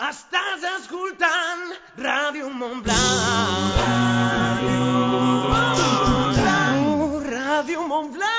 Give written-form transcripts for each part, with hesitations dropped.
Estàs escoltant Ràdio Montblanc. Ràdio Montblanc.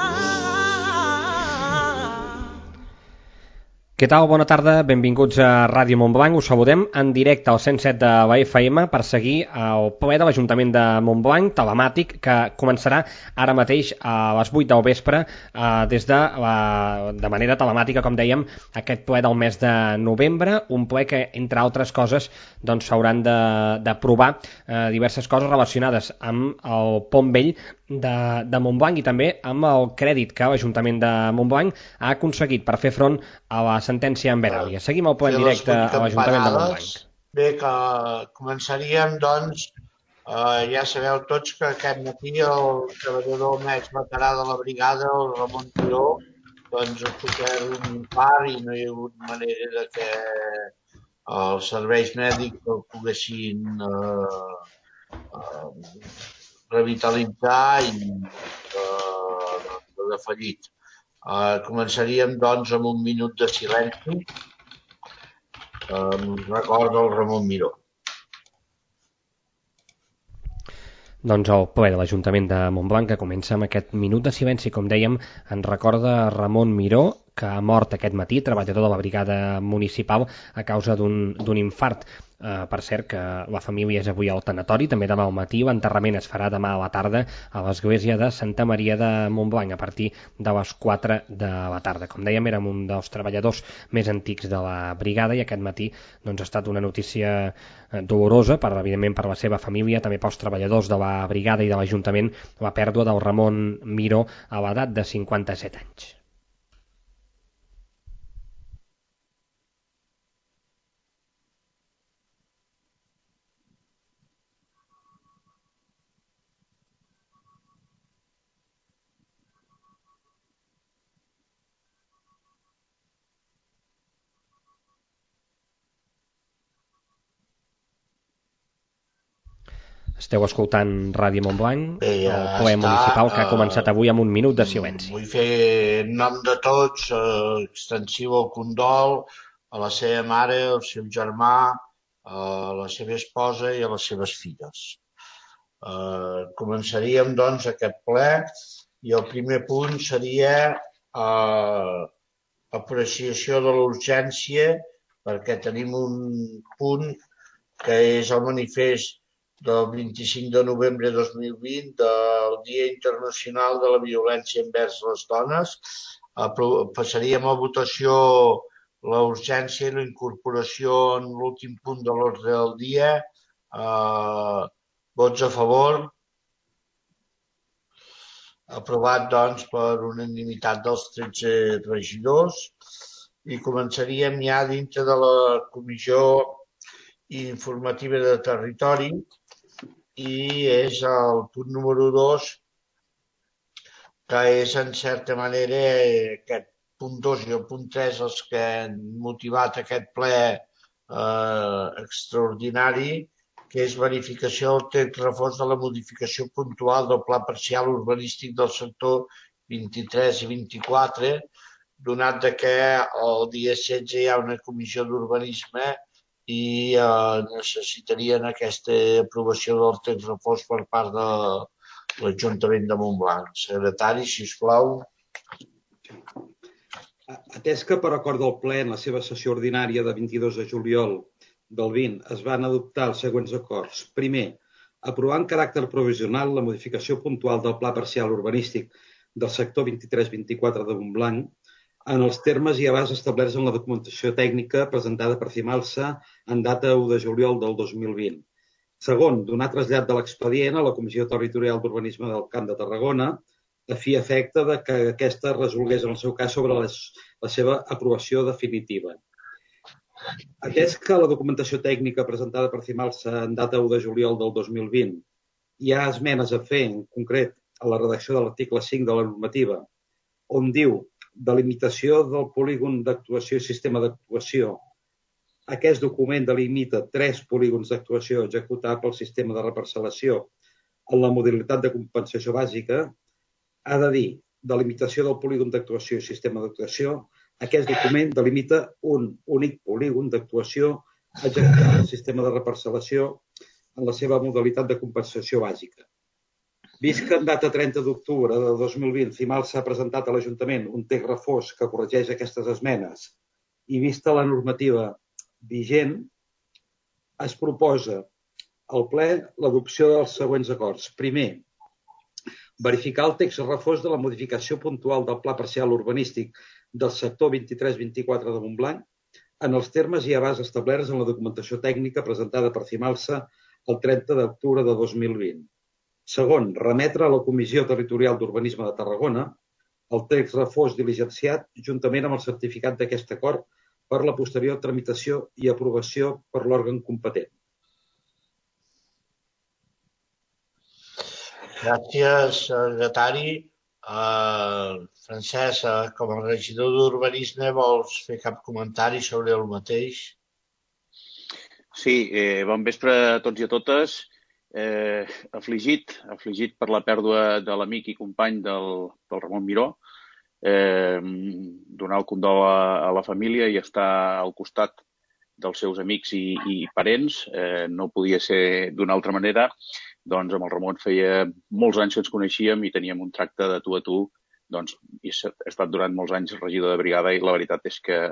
Què tal? Bona tarda, benvinguts a Ràdio Montblanc. Us saludem en directe al 107 de la FM per seguir el ple de l'Ajuntament de Montblanc, telemàtic, que començarà ara mateix a les 8 del vespre des de manera telemàtica, com dèiem, aquest ple del mes de novembre, un ple que, entre altres coses, doncs s'hauran d'aprovar diverses coses relacionades amb el Pont Vell de Montblanc i també amb el crèdit que l'Ajuntament de Montblanc ha aconseguit per fer front a la sentència en Veràlia. Seguim el ple en directe a l'Ajuntament de Montblanc. Bé, que començaríem, doncs, ja sabeu tots que aquest matí el treballador més veterà de la brigada, el Ramon Tiró, doncs ha sofert un infart i no hi ha hagut manera de que els serveis mèdics el poguessin revitalitzar i de fallit. Començaríem, doncs, amb un minut de silenci. Recorda el Ramon Miró. Doncs el ple de l'Ajuntament de Montblanc, que comença amb aquest minut de silenci, com dèiem, en recorda Ramon Miró, que ha mort aquest matí, treballador de la brigada municipal, a causa d'un infart. Per cert, que la família és avui al tanatori, també demà al matí. L'enterrament es farà demà a la tarda a l'església de Santa Maria de Montblanc a partir de les 4 de la tarda. Com dèiem, érem un dels treballadors més antics de la brigada i aquest matí doncs, ha estat una notícia dolorosa, evidentment per la seva família, també pels treballadors de la brigada i de l'Ajuntament, la pèrdua del Ramon Miró a l'edat de 57 anys. Esteu escoltant Ràdio Montblanc, el ple municipal que ha començat avui amb un minut de silenci. Vull fer en nom de tots extensiu el condol a la seva mare, al seu germà, a la seva esposa i a les seves filles. Començaríem, doncs, aquest ple i el primer punt seria apreciació de l'urgència, perquè tenim un punt que és el manifest del 25 de novembre de 2020 del Dia Internacional de la Violència envers les Dones. Passaríem a votació la urgència i la incorporació en l'últim punt de l'ordre del dia. Vots a favor? Aprovat, doncs, per unanimitat dels 13 regidors. I començaríem ja dintre de la Comissió Informativa de Territori, i és el punt número 2, que és en certa manera aquest punt 2 i el punt 3 els que han motivat aquest ple extraordinari, que és verificació del text refós de la modificació puntual del Pla Parcial Urbanístic del sector 23 i 24, donat que el dia 16 hi ha una comissió d'urbanisme i necessitarien aquesta aprovació del text refós per part de l'Ajuntament de Montblanc. Secretari, sisplau. Atès que per acord del ple en la seva sessió ordinària de 22 de juliol del 20 es van adoptar els següents acords. Primer, aprovar en caràcter provisional la modificació puntual del Pla Parcial Urbanístic del sector 23-24 de Montblanc en els termes i abast establerts en la documentació tècnica presentada per Cimalsa en data 1 de juliol del 2020. Segon, donar trasllat de l'expedient a la Comissió Territorial d'Urbanisme del Camp de Tarragona a fi efecte de que aquesta resolgués en el seu cas sobre la seva aprovació definitiva. Atès que la documentació tècnica presentada per Cimalsa en data 1 de juliol del 2020 hi ha esmenes a fer, en concret, a la redacció de l'article 5 de la normativa, on diu delimitació del polígon d'actuació i sistema d'actuació. Aquest document delimita 3 polígons d'actuació a executar pel sistema de reparcel·lació en la modalitat de compensació bàsica. Ha de dir delimitació del polígon d'actuació i sistema d'actuació Aquest document delimita un únic polígon d'actuació executant el sistema de reparcel·lació en la seva modalitat de compensació bàsica. Vist que en data 30 d'octubre de 2020 Cimalsa ha presentat a l'Ajuntament un text refós que corregeix aquestes esmenes i vista la normativa vigent, es proposa al ple l'adopció dels següents acords. Primer, verificar el text refós de la modificació puntual del Pla Parcial Urbanístic del sector 23-24 de Montblanc en els termes i abast establerts en la documentació tècnica presentada per Cimalsa el 30 d'octubre de 2020. Segon, remetre a la Comissió Territorial d'Urbanisme de Tarragona el text refós diligenciat juntament amb el certificat d'aquest acord per la posterior tramitació i aprovació per l'òrgan competent. Gràcies, secretari. Francesc, com a regidor d'Urbanisme, vols fer cap comentari sobre el mateix? Sí, bon vespre a tots i a totes. Afligit per la pèrdua de l'amic i company del Ramon Miró, donar el condol a la família i estar al costat dels seus amics i parents. No podia ser d'una altra manera. Doncs amb el Ramon feia molts anys que ens coneixíem i teníem un tracte de tu a tu. Doncs he estat durant molts anys regidor de brigada i la veritat és que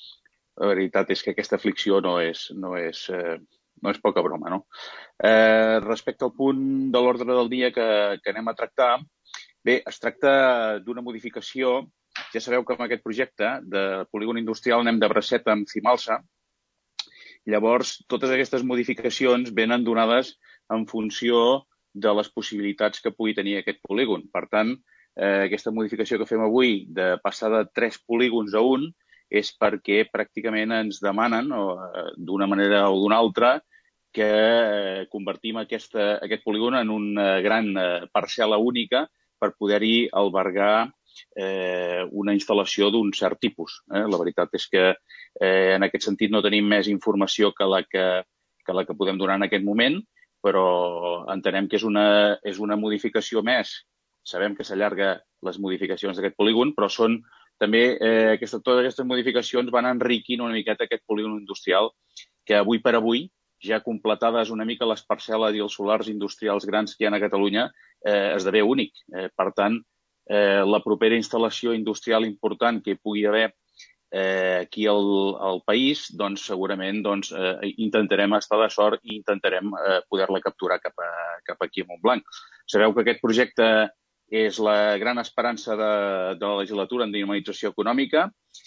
aquesta aflicció no és poca broma, no? Respecte al punt de l'ordre del dia que anem a tractar, bé, es tracta d'una modificació. Ja sabeu que amb aquest projecte de polígon industrial anem de bracet amb Cimalsa. Llavors, totes aquestes modificacions venen donades en funció de les possibilitats que pugui tenir aquest polígon. Per tant, aquesta modificació que fem avui de passar de 3 polígons a 1 és perquè pràcticament ens demanen, d'una manera o d'una altra, que convertim aquest polígon en una gran parcel·la única per poder-hi albergar una instal·lació d'un cert tipus. La veritat és que en aquest sentit no tenim més informació que la que podem donar en aquest moment, però entenem que és una modificació més. Sabem que s'allarga les modificacions d'aquest polígon, però són també totes aquestes modificacions van enriquint una miqueta aquest polígon industrial que avui per avui, ja completades una mica les parcel·les i els solars industrials grans que hi ha a Catalunya, esdevé únic. Per tant, la propera instal·lació industrial important que hi pugui haver aquí al país, doncs segurament intentarem estar de sort i intentarem poder-la capturar cap aquí a Montblanc. Sabeu que aquest projecte és la gran esperança de la legislatura en dinamització econòmica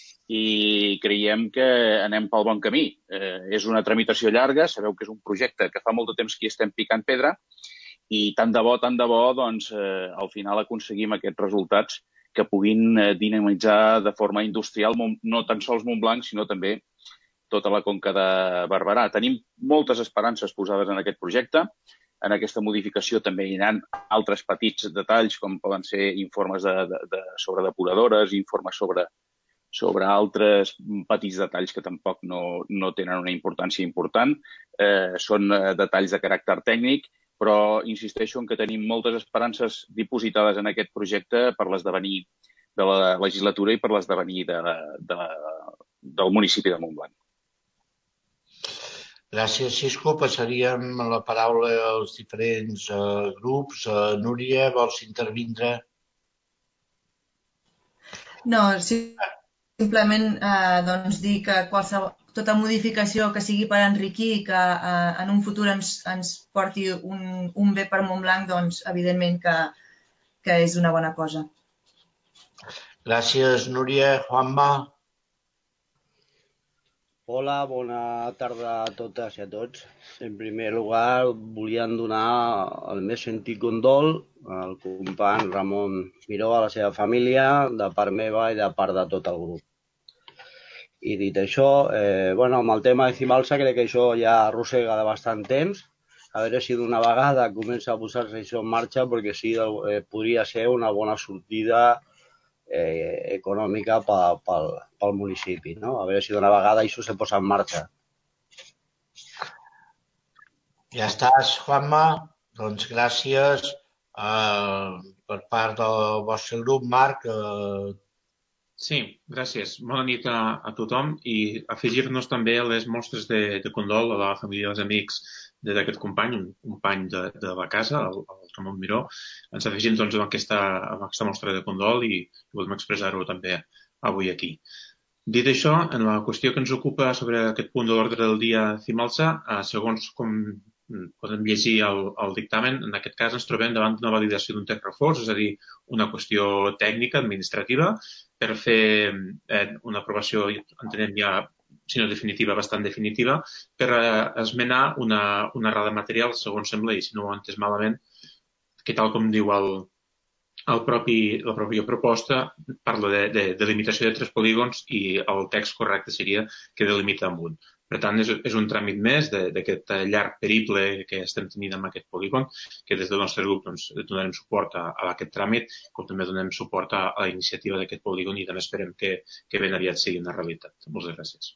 i creiem que anem pel bon camí. És una tramitació llarga, sabeu que és un projecte que fa molt de temps que hi estem picant pedra i tant de bo, doncs, al final aconseguim aquests resultats que puguin dinamitzar de forma industrial no tan sols Montblanc, sinó també tota la Conca de Barberà. Tenim moltes esperances posades en aquest projecte. En aquesta modificació també hi ha altres petits detalls, com poden ser informes sobre depuradores, informes sobre altres petits detalls que tampoc no tenen una importància important. Són detalls de caràcter tècnic, però insisteixo en que tenim moltes esperances dipositades en aquest projecte per l'esdevenir de la legislatura i per l'esdevenir del municipi de Montblanc. Gràcies, Xisco. Passaríem la paraula als diferents grups. Núria, vols intervindre? No, simplement dir que tota modificació que sigui per enriquir i que en un futur ens porti un bé per Montblanc, doncs evidentment que és una bona cosa. Gràcies, Núria. Juanma? Hola, bona tarda a totes i a tots. En primer lloc, volíem donar el més sentit condol al company Ramon Miró, a la seva família, de part meva i de part de tot el grup. I dit això, amb el tema de Cimalsa crec que això ja arrossega de bastant temps. A veure si d'una vegada comença a posar-se això en marxa, perquè sí, podria ser una bona sortida econòmica pel municipi, no? A veure si d'una vegada això se posa en marxa. Ja estàs, Juanma? Doncs gràcies. Per part del vostre grup, Marc, Sí, gràcies. Bona nit a tothom i afegir-nos també a les mostres de condol a la família i als amics d'aquest company, un company de la casa, el Ramon Miró. Ens afegim doncs, amb aquesta mostra de condol i volem expressar-ho també avui aquí. Dit això, en la qüestió que ens ocupa sobre aquest punt de l'ordre del dia Cimalsa, segons com podem llegir el dictamen, en aquest cas ens trobem davant d'una validació d'un text reforç, és a dir, una qüestió tècnica, administrativa, per fer una aprovació, entenem ja, si no definitiva, bastant definitiva, per esmenar una errada material, segons sembla, i si no ho he entès malament, que tal com diu la pròpia proposta, parla de limitació de 3 polígons i el text correcte seria que delimita amb un. Per tant, és un tràmit més d'aquest llarg periple que estem tenint amb aquest polígon, que des del nostre grup doncs, donarem suport a aquest tràmit, com també donem suport a la iniciativa d'aquest polígon i també esperem que ben aviat sigui una realitat. Moltes gràcies.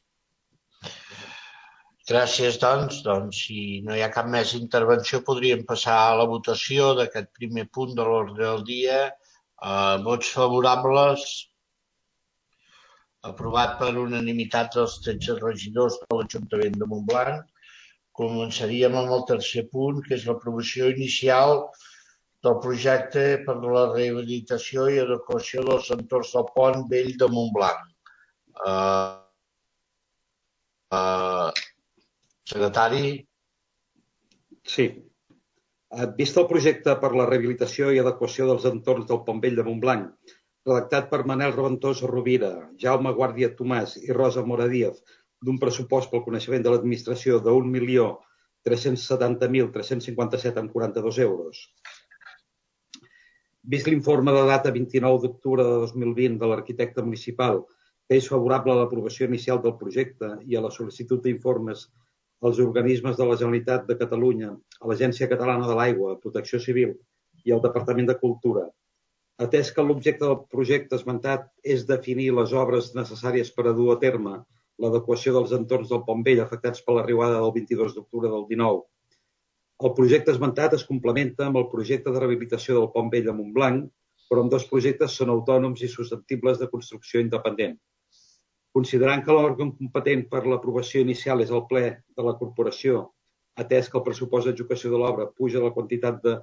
Gràcies, doncs. Si no hi ha cap més intervenció, podríem passar a la votació d'aquest primer punt de l'ordre del dia. Vots favorables. Aprovat per unanimitat dels 13 regidors de l'Ajuntament de Montblanc. Començaríem amb el tercer punt, que és l'aprovació inicial del projecte per a la rehabilitació i adequació dels entorns del Pont Vell de Montblanc. Secretari? Sí. Vist el projecte per la rehabilitació i adequació dels entorns del Pont Vell de Montblanc, redactat per Manel Reventós Rovira, Jaume Guàrdia Tomàs i Rosa Mora Díaz, d'un pressupost pel coneixement de l'administració de 1.370.357,42 euros. Vist l'informe de data 29 d'octubre de 2020 de l'arquitecte municipal, que és favorable a l'aprovació inicial del projecte i a la sol·licitud d'informes als organismes de la Generalitat de Catalunya, a l'Agència Catalana de l'Aigua, Protecció Civil i al Departament de Cultura, atès que l'objecte del projecte esmentat és definir les obres necessàries per a dur a terme l'adequació dels entorns del Pont Vell afectats per la riuada del 22 d'octubre del 19. El projecte esmentat es complementa amb el projecte de rehabilitació del Pont Vell de Montblanc, però ambdós projectes són autònoms i susceptibles de construcció independent. Considerant que l'òrgan competent per l'aprovació inicial és el ple de la corporació, atès que el pressupost d'execució de l'obra puja la quantitat de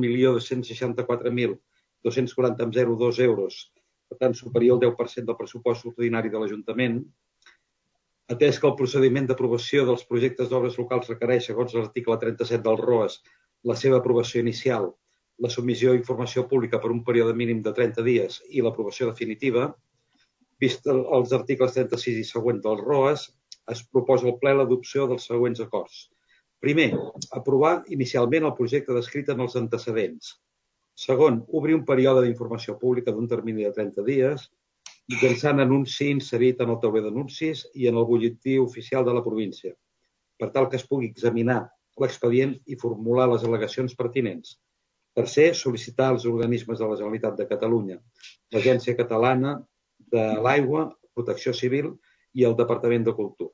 1.264.240,02 euros, per tant superior al 10% del pressupost ordinari de l'Ajuntament, atès que el procediment d'aprovació dels projectes d'obres locals requereix, segons l'article 37 del ROAS, la seva aprovació inicial, la submissió d'informació pública per un període mínim de 30 dies i l'aprovació definitiva, vist els articles 36 i següents del ROAS, es proposa al ple l'adopció dels següents acords. Primer, aprovar inicialment el projecte descrit en els antecedents. Segon, obrir un període d'informació pública d'un termini de 30 dies, mitjançant anunci inserit en el tauler d'anuncis i en el butlletí oficial de la província, per tal que es pugui examinar l'expedient i formular les al·legacions pertinents. Tercer, sol·licitar als organismes de la Generalitat de Catalunya, l'Agència Catalana de l'Aigua, Protecció Civil i el Departament de Cultura.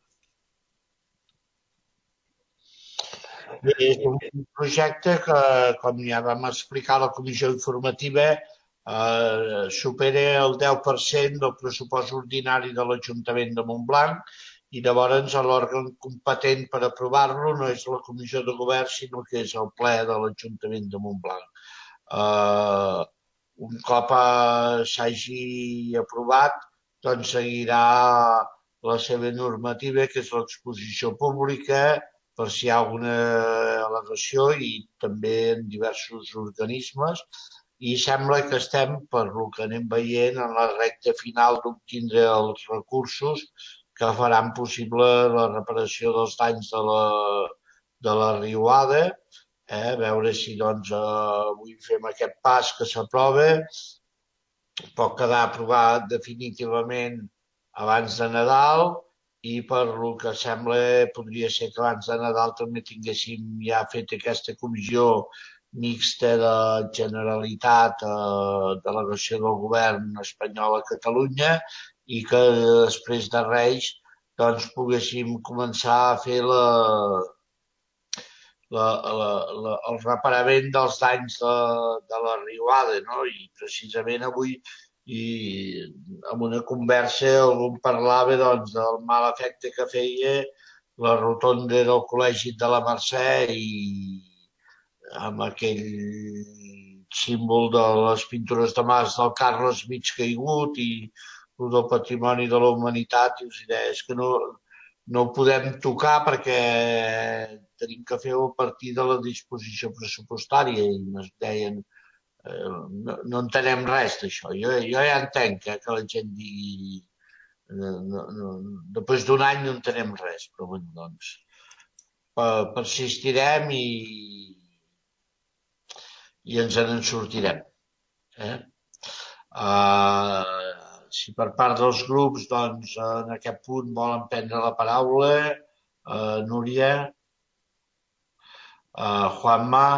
És un projecte que, com ja vam explicar a la comissió informativa, supera el 10% del pressupost ordinari de l'Ajuntament de Montblanc i llavors l'òrgan competent per aprovar-lo no és la comissió de govern, sinó que és el ple de l'Ajuntament de Montblanc. Un cop s'hagi aprovat, doncs seguirà la seva normativa, que és l'exposició pública, per si hi ha alguna al·legació i també en diversos organismes, i sembla que estem, per lo que anem veient, en la recta final d'obtindre els recursos que faran possible la reparació dels danys de la riuada, a veure si doncs avui fem aquest pas que s'aprova, pot quedar aprovat definitivament abans de Nadal, i per lo que sembla podria ser que abans de Nadal també tinguéssim ja fet aquesta comissió mixta de Generalitat, delegació del govern espanyol a Catalunya, i que després de Reis doncs poguéssim començar a fer el reparament dels danys de la riuada, no? I precisament avui i en una conversa algú em parlava doncs, del mal efecte que feia la rotonda del Col·legi de la Mercè i amb aquell símbol de les pintures de mas del Carles mig caigut i el del patrimoni de la humanitat, i us deia, és que no ho podem tocar perquè tenim que fer-ho a partir de la disposició pressupostària, i ens deien no entenem res d'això. Jo ja entenc que la gent digui després d'un any no entenem res, però bé, doncs persistirem i ens en sortirem. Si per part dels grups doncs en aquest punt volen prendre la paraula, Núria, Juanma.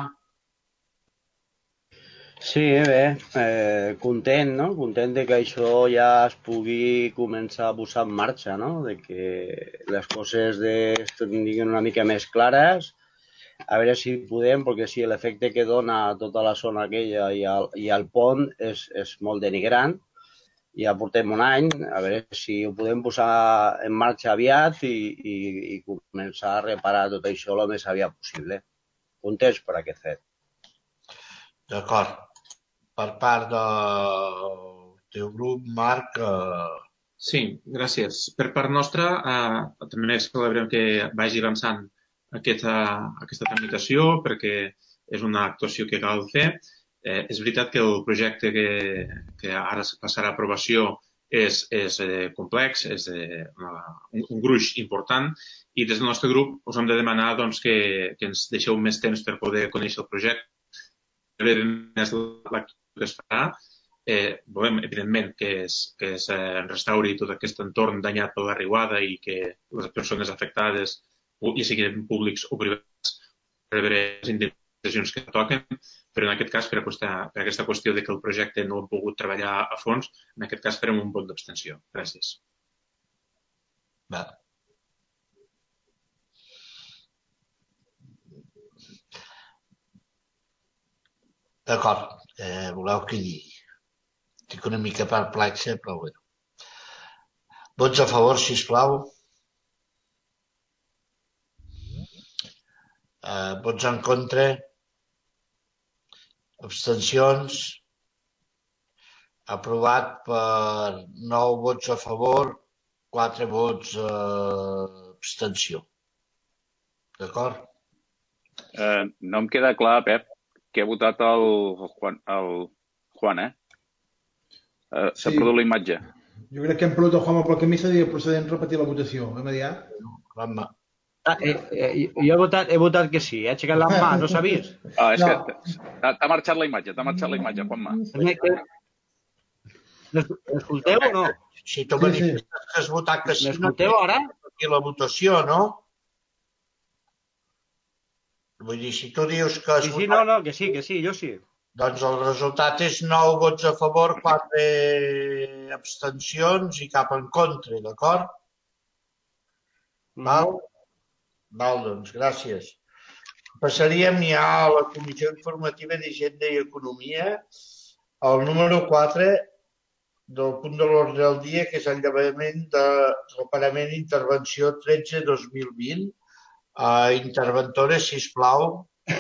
Sí, bé, content, no? Content de que això ja es pugui començar a posar en marxa, no? De que les coses estiguin una mica més clares, a veure si podem, perquè sí, l'efecte que dona tota la zona aquella i el pont és molt denigrant. Ja portem un any, a veure si ho podem posar en marxa aviat i començar a reparar tot això el més aviat possible. Contents per aquest fet. D'acord. Per part del teu grup, Marc. Sí, gràcies. Per part nostra, també celebrem que vagi avançant aquesta tramitació perquè és una actuació que cal fer. És veritat que el projecte que ara passarà a aprovació és complex, és un gruix important, i des del nostre grup us hem de demanar doncs, que ens deixeu més temps per poder conèixer el projecte, més l'actuació que es farà. Volem, evidentment, que es restauri tot aquest entorn danyat per la riuada i que les persones afectades, ja siguin públics o privats, rebre les indemnitzacions que toquen, però en aquest cas, per aquesta qüestió de que el projecte no ha pogut treballar a fons, en aquest cas farem un vot d'abstenció. Gràcies. Va. D'acord, voleu que digui? Estic una mica perplexa, però bé. Vots a favor, sisplau. Vots en contra. Abstencions. Aprovat per 9 vots a favor, 4 vots abstenció. D'acord? No em queda clar, Pep, que ha votat el Juan, S'ha perdut la imatge. Jo crec que hem perdut el Juanma pel camí, seria procedent repetir la votació. Immediat. Juanma. Jo he votat que sí, he aixecat la mà, no s'ha vist? És que t'ha marxat la imatge, Juanma. M'escolteu o no? Si tu manifestes que has votat que sí, m'escolteu ara? Aquí la votació, no? Vull dir, si tu dius que has votat... No, que sí, jo sí. Doncs el resultat és 9 vots a favor, 4 abstencions i cap en contra, d'acord? Val, doncs, gràcies. Passaríem ja a la Comissió Informativa d'Hisenda i Economia, el número 4 del punt de l'ordre del dia, que és el llevament de reparament intervenció 13-2020. Interventores, sisplau.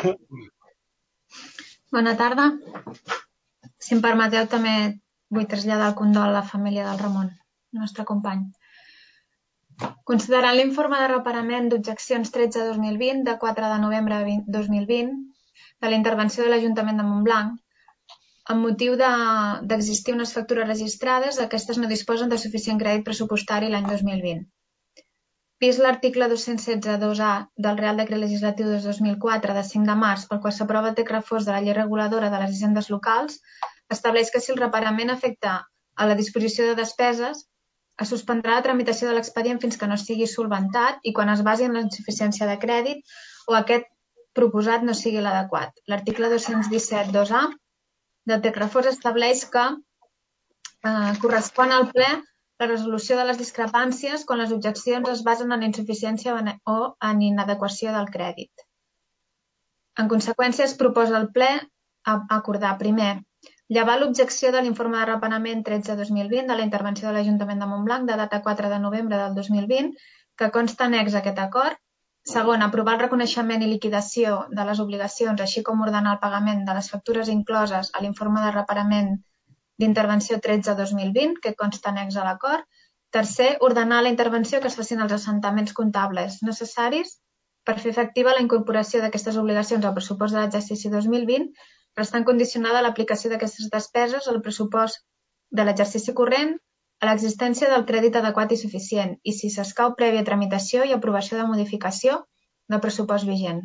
Bona tarda. Si em permeteu, també vull traslladar el condol a la família del Ramon, el nostre company. Considerant l'informe de reparament d'objeccions 13-2020 de 4 de novembre de 2020 de la intervenció de l'Ajuntament de Montblanc, amb motiu d'existir unes factures registrades, aquestes no disposen de suficient crèdit pressupostari l'any 2020. Vist l'article 216.2a del Real Decret Legislatiu 2004 de 5 de març, pel qual s'aprova el text refós de la Llei Reguladora de les Hisendes Locals, estableix que si el reparament afecta a la disposició de despeses, es suspendrà la tramitació de l'expedient fins que no sigui solventat i quan es basi en la insuficiència de crèdit o aquest proposat no sigui l'adequat. L'article 217.2a del text refós estableix que correspon al ple la resolució de les discrepàncies quan les objeccions es basen en insuficiència o en inadequació del crèdit. En conseqüència, es proposa al ple acordar, primer, Llevar l'objecció de l'informe de repenament 13-2020 de la intervenció de l'Ajuntament de Montblanc de data 4 de novembre del 2020, que consta annex a aquest acord. Segon, aprovar el reconeixement i liquidació de les obligacions, així com ordenar el pagament de les factures incloses a l'informe de reparament d'intervenció 13-2020, que consta annex a l'acord. Tercer, ordenar la intervenció que es facin els assentaments comptables necessaris per fer efectiva la incorporació d'aquestes obligacions al pressupost de l'exercici 2020, restant condicionada l'aplicació d'aquestes despeses al pressupost de l'exercici corrent a l'existència del crèdit adequat i suficient i, si s'escau, prèvia tramitació i aprovació de modificació del pressupost vigent.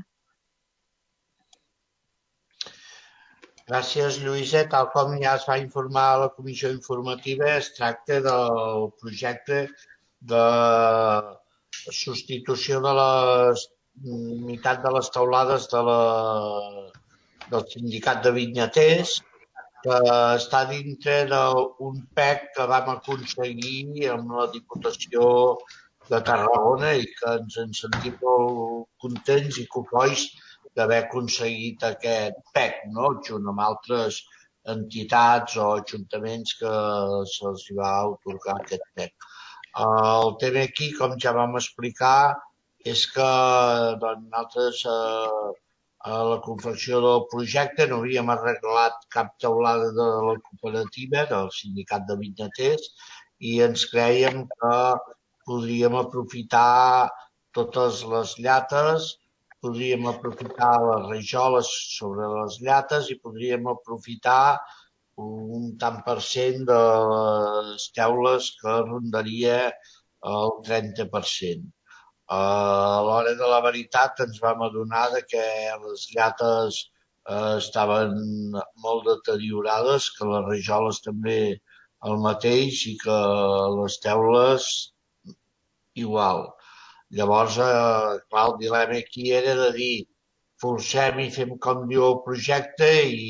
Gràcies, Lluïsa. Tal com ja es va informar a la comissió informativa, es tracta del projecte de substitució de la meitat de les teulades del sindicat de vinyaters, que està dintre d'un PEC que vam aconseguir amb la Diputació de Tarragona i que ens en sentim molt contents i cofois d'haver aconseguit aquest PEC, no? Junt amb altres entitats o ajuntaments que se'ls va atorgar aquest PEC. El tema aquí, com ja vam explicar, és que nosaltres a la confecció del projecte no havíem arreglat cap teulada de la cooperativa, del sindicat de vinyaters, i ens crèiem que podríem aprofitar totes les llates, podríem aprofitar les rajoles sobre les llates i podríem aprofitar un tant per cent de les teules que rondaria el 30%. A l'hora de la veritat ens vam adonar que les llates estaven molt deteriorades, que les rajoles també el mateix i que les teules igual. Llavors, clar, el dilema aquí era de dir forcem i fem com diu el projecte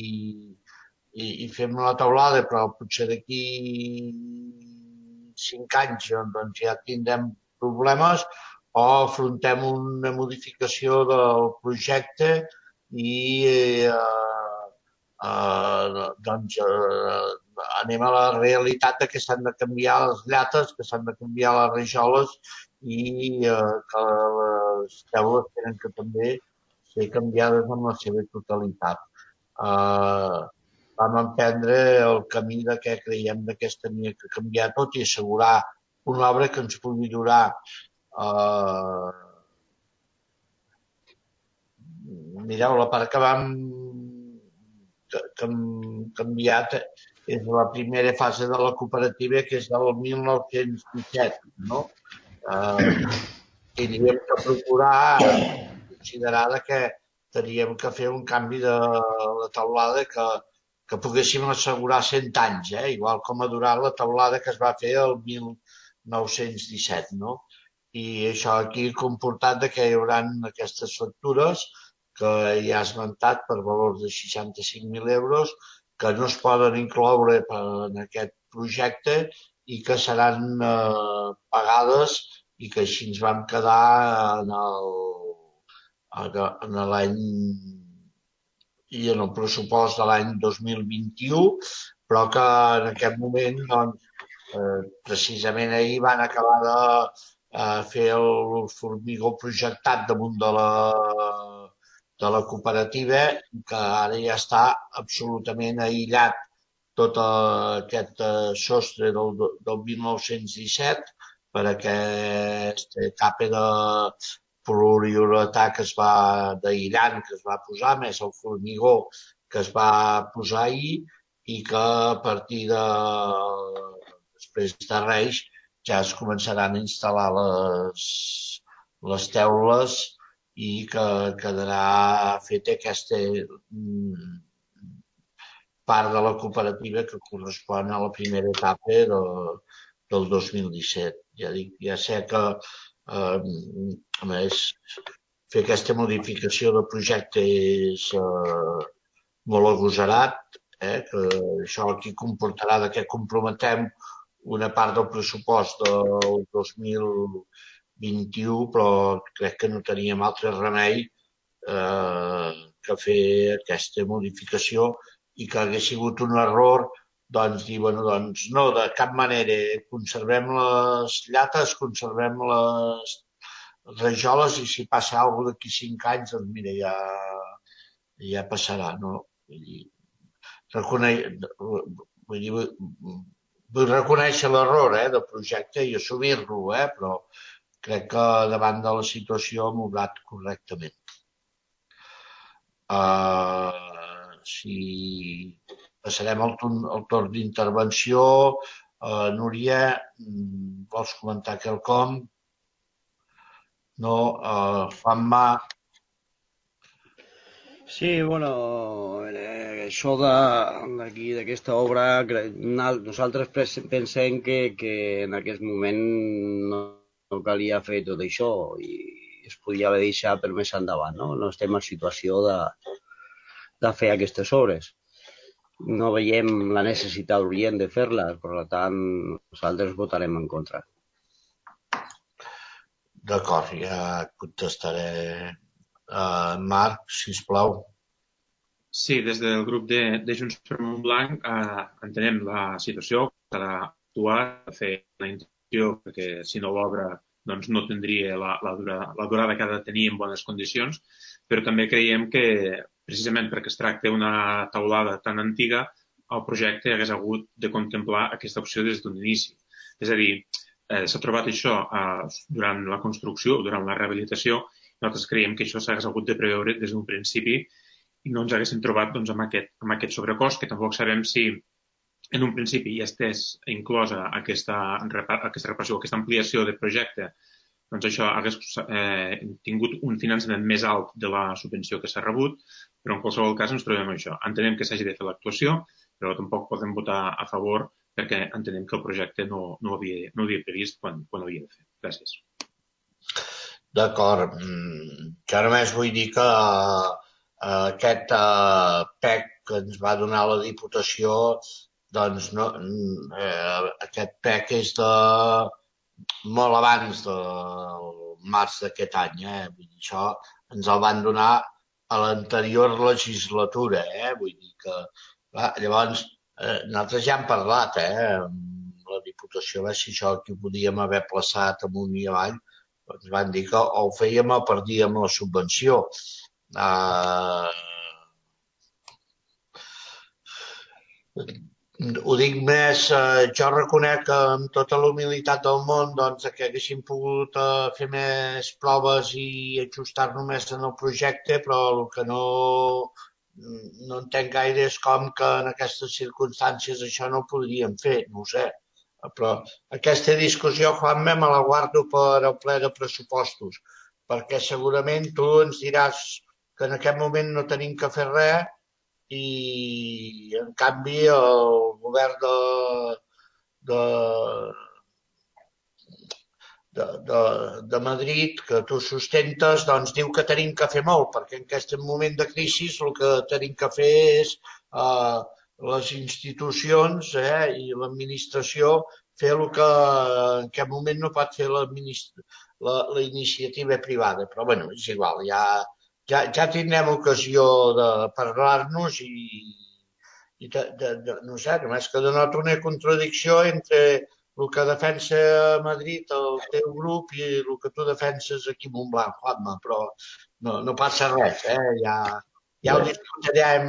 i fem la teulada, però potser d'aquí 5 anys doncs ja tindrem problemes, o afrontem una modificació del projecte i anem a la realitat que s'han de canviar les llates, que s'han de canviar les rajoles i que les teules tenen que també ser canviades en la seva totalitat. Vam emprendre el camí de què creiem que es tenia que canviar tot i assegurar una obra que ens pugui durar mireu, la part que vam canviat és la primera fase de la cooperativa, que és del 1917, no? Tindríem que procurar considerar que teníem que fer un canvi de la teulada que poguéssim assegurar 100 anys, igual com ha durat la teulada que es va fer el 1917, no? I això aquí ha comportat que hi haurà aquestes factures que ja ha esmentat per valors de 65.000 euros que no es poden incloure en aquest projecte i que seran pagades i que així ens vam quedar en l'any i en el pressupost de l'any 2021, però que en aquest moment precisament ahir van acabar de fer el formigó projectat damunt de la cooperativa i que ara ja està absolutament aïllat tot aquest sostre del 1917 per aquesta capa de poliuretà que es va d'aïllant que es va posar, més el formigó que es va posar ahir i que a partir de després de Reis ja es començaran a instal·lar les teules i que quedarà feta aquesta part de la cooperativa que correspon a la primera etapa del 2017. Ja dic, ja sé que a més fer aquesta modificació de projecte és molt agosarat, que això aquí comportarà que comprometem una part del pressupost del 2021, però crec que no teníem altre remei que fer aquesta modificació i que hagués sigut un error, doncs dir, bueno, doncs no, de cap manera, conservem les llates, conservem les rajoles i si passa alguna cosa d'aquí 5 anys, doncs mira, ja passarà, no? Vull dir, vull reconèixer l'error del projecte i assumir-lo, però crec que davant de la situació hem obrat correctament. Si passarem al torn d'intervenció, Núria, vols comentar quelcom? No, Juanma. Sí, bueno, això d'aquí, d'aquesta obra, nosaltres pensem que en aquest moment no calia fer tot això i es podia haver deixat per més endavant, no? No estem en situació de fer aquestes obres. No veiem la necessitat urgent de fer-les, per tant, nosaltres votarem en contra. D'acord, ja contestaré. Marc, sisplau. Sí, des del grup de Junts per Montblanc entenem la situació, s'ha d'actuar, fer la intenció, perquè si no l'obra doncs no tindria la durada que ha de tenir en bones condicions, però també creiem que, precisament perquè es tracta d'una taulada tan antiga, el projecte hagués hagut de contemplar aquesta opció des d'un inici. És a dir, s'ha trobat això durant la construcció, durant la rehabilitació, nosaltres creiem que això s'hagués hagut de preveure des d'un principi i no ens haguéssim trobat doncs, amb aquest sobrecost, que tampoc sabem si en un principi ja estés inclosa aquesta reparació, aquesta ampliació de projecte, doncs això hagués tingut un finançament més alt de la subvenció que s'ha rebut, però en qualsevol cas ens trobem això. Entenem que s'hagi de fer l'actuació, però tampoc podem votar a favor perquè entenem que el projecte no havia previst quan ho havia de fer. Gràcies. D'acord. Jo només vull dir que aquest PEC que ens va donar la Diputació, doncs no, aquest PEC és de molt abans del març d'aquest any. Vull dir, això ens el van donar a l'anterior legislatura. Vull dir que, clar, llavors, nosaltres ja hem parlat, amb la Diputació, a veure si això aquí ho podíem haver plaçat amunt i avall. Ens van dir que o ho fèiem o perdíem la subvenció. Ho dic més, jo reconec que amb tota la humilitat del món doncs, que haguéssim pogut fer més proves i ajustar-nos més en el projecte, però el que no entenc gaire és com que en aquestes circumstàncies això no ho podríem fer, no ho sé. Però aquesta discussió, Juanma, me la guardo per al ple de pressupostos, perquè segurament tu ens diràs que en aquest moment no tenim que fer res i, en canvi, el govern de Madrid, que tu sustentes, doncs diu que tenim que fer molt, perquè en aquest moment de crisi el que tenim que fer és les institucions i l'administració fer el que en aquest moment no pot fer la iniciativa privada. Però, bueno, és igual, ja tindrem ocasió de parlar-nos i no sé, només que denota una contradicció entre el que defensa a Madrid el teu grup i el que tu defenses aquí a Montblanc, Juanma, però no passa res, ja ho discutirem.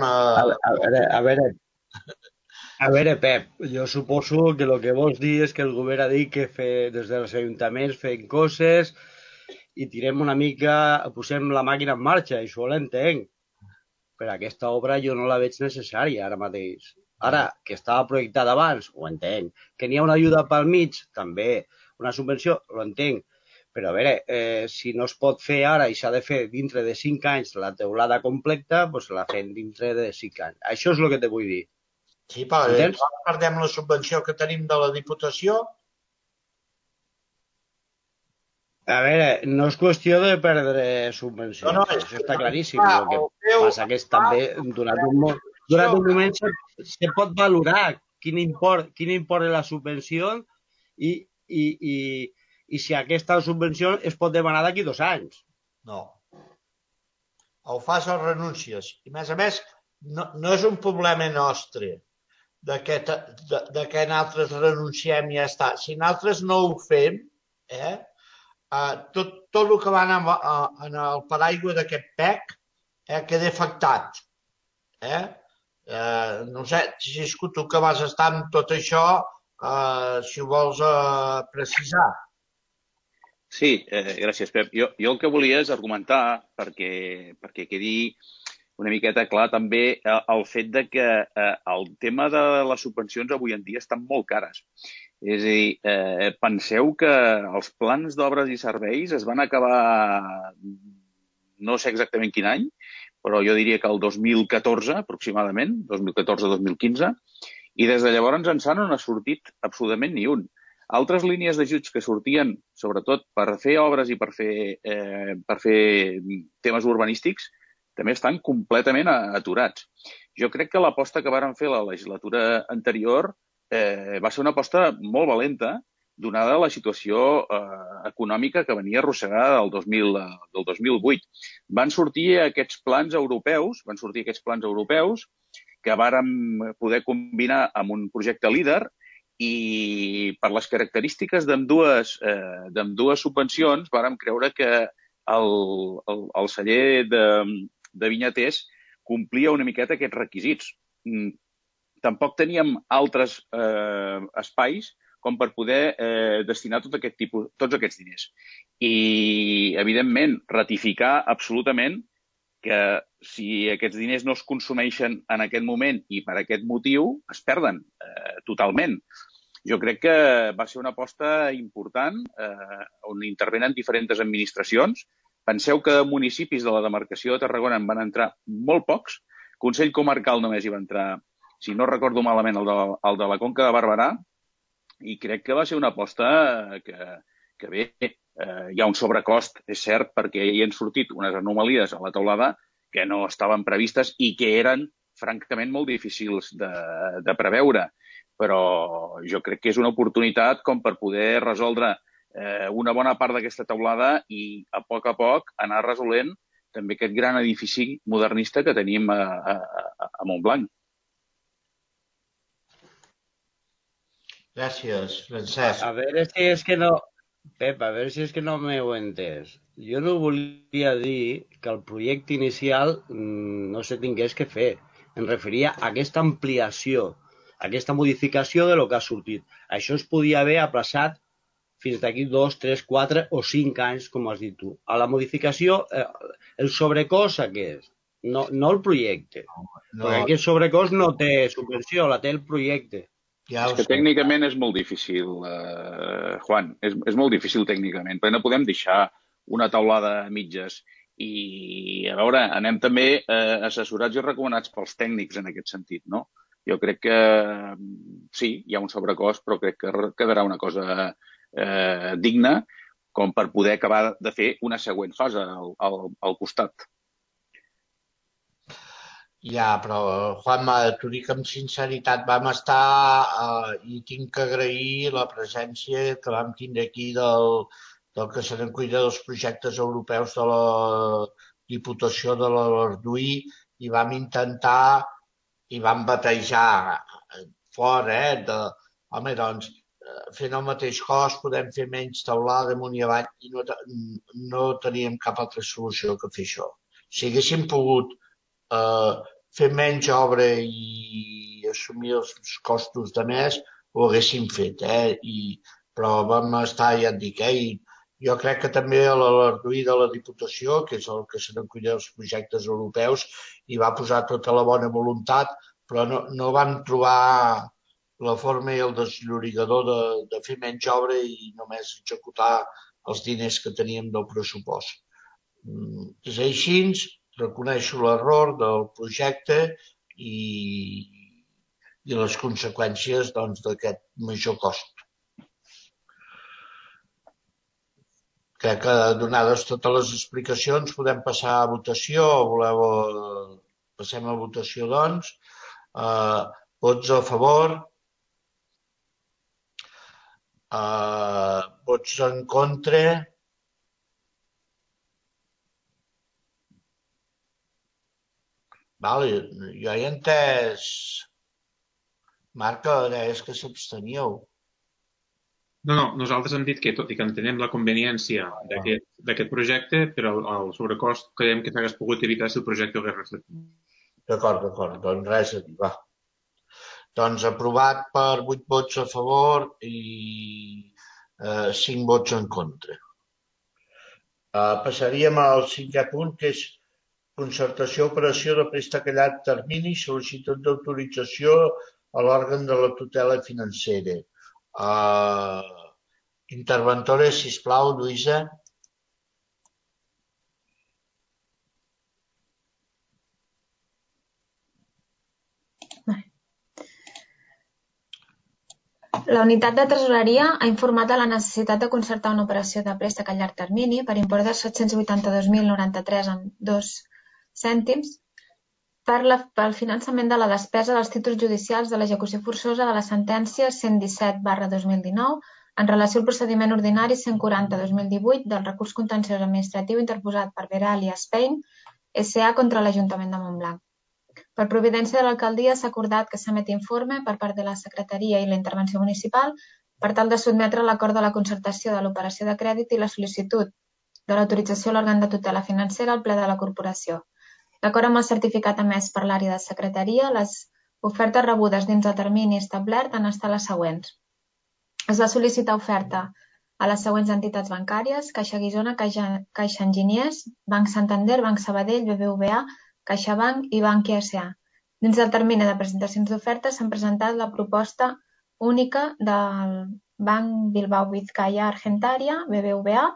A veure, Pep, jo suposo que el que vols dir és que el govern ha dit que des dels ajuntaments fem coses i tirem una mica, posem la màquina en marxa, això ho l'entenc. Però aquesta obra jo no la veig necessària ara mateix. Ara, que estava projectada abans, ho entenc. Que n'hi ha una ajuda pel mig, també. Una subvenció, ho entenc. Però a veure, si no es pot fer ara i s'ha de fer dintre de 5 anys la teulada completa, doncs la fem dintre de 5 anys. Això és el que te vull dir. Sí, però perdem la subvenció que tenim de la Diputació? A veure, no és qüestió de perdre subvencions, no, això està claríssim. El que passa que és també, durant un moment se pot valorar quin import és la subvenció i si aquesta subvenció es pot demanar d'aquí 2 anys. No. O fas o renúncies. I, a més, no és un problema nostre de que nosaltres renunciem i ja està. Si nosaltres no ho fem, tot el que va anar en el paraigua d'aquest PEC queda afectat. No sé, Xisco, tu que vas estar amb tot això, si ho vols precisar. Sí, gràcies, Pep. Jo el que volia és argumentar, perquè quedi una miqueta clar també el fet de que el tema de les subvencions avui en dia estan molt cares. És a dir, penseu que els plans d'obres i serveis es van acabar, no sé exactament quin any, però jo diria que el 2014 aproximadament, 2014-2015, i des de llavors ençà no n'ha sortit absolutament ni un. Altres línies d'ajuts que sortien, sobretot per fer obres i per fer temes urbanístics, també estan completament aturats. Jo crec que l'aposta que varen fer la legislatura anterior va ser una aposta molt valenta, donada la situació econòmica que venia arrossegada del 2008. Van sortir aquests plans europeus que vàrem poder combinar amb un projecte líder i per les característiques d'ambdues subvencions vàrem creure que el celler de Vinyaters complia una miqueta aquests requisits. Tampoc teníem altres espais com per poder destinar tots aquests diners. I, evidentment, ratificar absolutament que si aquests diners no es consumeixen en aquest moment i per aquest motiu, es perden totalment. Jo crec que va ser una aposta important on intervenen diferents administracions. Penseu que de municipis de la demarcació de Tarragona en van entrar molt pocs. Consell Comarcal només hi va entrar, si no recordo malament, el de la Conca de Barberà, i crec que va ser una aposta que bé, hi ha un sobrecost, és cert, perquè hi han sortit unes anomalies a la teulada que no estaven previstes i que eren, francament, molt difícils de preveure. Però jo crec que és una oportunitat com per poder resoldre una bona part d'aquesta teulada i a poc anar resolent també aquest gran edifici modernista que tenim a Montblanc. Gràcies, Francesc. A veure si és que no... Pep, a veure si és que no m'heu entès. Jo no volia dir que el projecte inicial no se tingués que fer. Em referia a aquesta ampliació, a aquesta modificació de lo que ha sortit. Això es podia haver aplaçat fins d'aquí 2, 3, 4 o 5 anys, com has dit tu. A la modificació, el sobrecost aquest, no el projecte. No. Perquè aquest sobrecost no té subvenció, la té el projecte. Ja és que tècnicament és molt difícil, Juan, és molt difícil tècnicament, perquè no podem deixar una taulada a mitges. I, a veure, anem també assessorats i recomanats pels tècnics en aquest sentit, no? Jo crec que sí, hi ha un sobrecost, però crec que quedarà una cosa digna com per poder acabar de fer una següent fase al costat. Ja, però, Juanma, t'ho dic amb sinceritat, vam estar i tinc que agrair la presència que vam tindre aquí del que se n'encuida dels projectes europeus de la Diputació de l'Arduí i vam intentar i vam batejar fora, home, doncs, fent el mateix cost podem fer menys teulada amunt i avall i no teníem cap altra solució que fer això. Si haguéssim pogut fer menys obra i assumir els costos de més, ho haguéssim fet, però vam estar, ja et dic, i jo crec que també l'Arduí de la Diputació, que és el que se n'encuida dels projectes europeus, hi va posar tota la bona voluntat, però no vam trobar la forma i el desllorigador de fer menys obra i només executar els diners que teníem del pressupost. És així, reconeixo l'error del projecte i les conseqüències d'aquest major cost. Crec que, donades totes les explicacions, podem passar a votació. Passem a votació, doncs. Vots a favor? Vots en contra? Vale, jo he entès, Marc, que deies que s'absteníeu. No, nosaltres hem dit que, tot i que entenem la conveniència d'aquest projecte, però el sobrecost creiem que s'hagués pogut evitar si el projecte hagués restat. D'acord, doncs res a dir, va. Doncs aprovat per 8 vots a favor i 5 vots en contra. Passaríem al 5è punt, que és concertació, operació de préstec a llarg termini, sol·licitud d'autorització a l'òrgan de la tutela financera. Interventores, sisplau, Lluïsa. La unitat de tresoreria ha informat de la necessitat de concertar una operació de préstec a llarg termini per import de 782.093,2 cèntims pel finançament de la despesa dels títols judicials de l'execució forçosa de la sentència 117/2019 en relació al procediment ordinari 140/2018 del recurs contenciós administratiu interposat per Veralia Spain S.A. contra l'Ajuntament de Montblanc. Per providència de l'alcaldia s'ha acordat que s'emeti informe per part de la secretaria i la intervenció municipal per tal de sotmetre l'acord de la concertació de l'operació de crèdit i la sol·licitud de l'autorització a l'òrgan de tutela financera al ple de la corporació. D'acord amb el certificat emès per l'àrea de secretaria, les ofertes rebudes dins el termini establert han estat les següents. Es va sol·licitar oferta a les següents entitats bancàries: Caixa Guissona, Caixa Enginyers, Banc Santander, Banc Sabadell, BBVA, CaixaBank i Bankia S.A. Dins del termini de presentacions d'ofertes s'han presentat la proposta única del Banc Bilbao Vizcaya Argentaria, BBVA,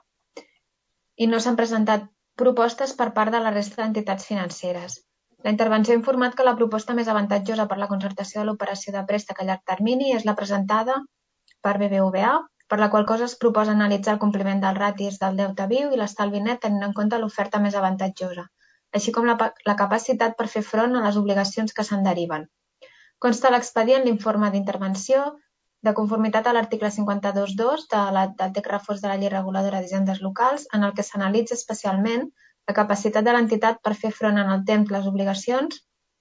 i no s'han presentat propostes per part de la resta d'entitats financeres. La intervenció ha informat que la proposta més avantatjosa per la concertació de l'operació de préstec a llarg termini és la presentada per BBVA, per la qual cosa es proposa analitzar el compliment dels ratis del deute viu i l'estalvi net tenint en compte l'oferta més avantatjosa, així com la capacitat per fer front a les obligacions que se'n deriven. Consta a l'expedient l'informe d'intervenció de conformitat a l'article 52.2 del text refós de la Llei Reguladora d'Hisendes Locals, en el que s'analitza especialment la capacitat de l'entitat per fer front en el temps les obligacions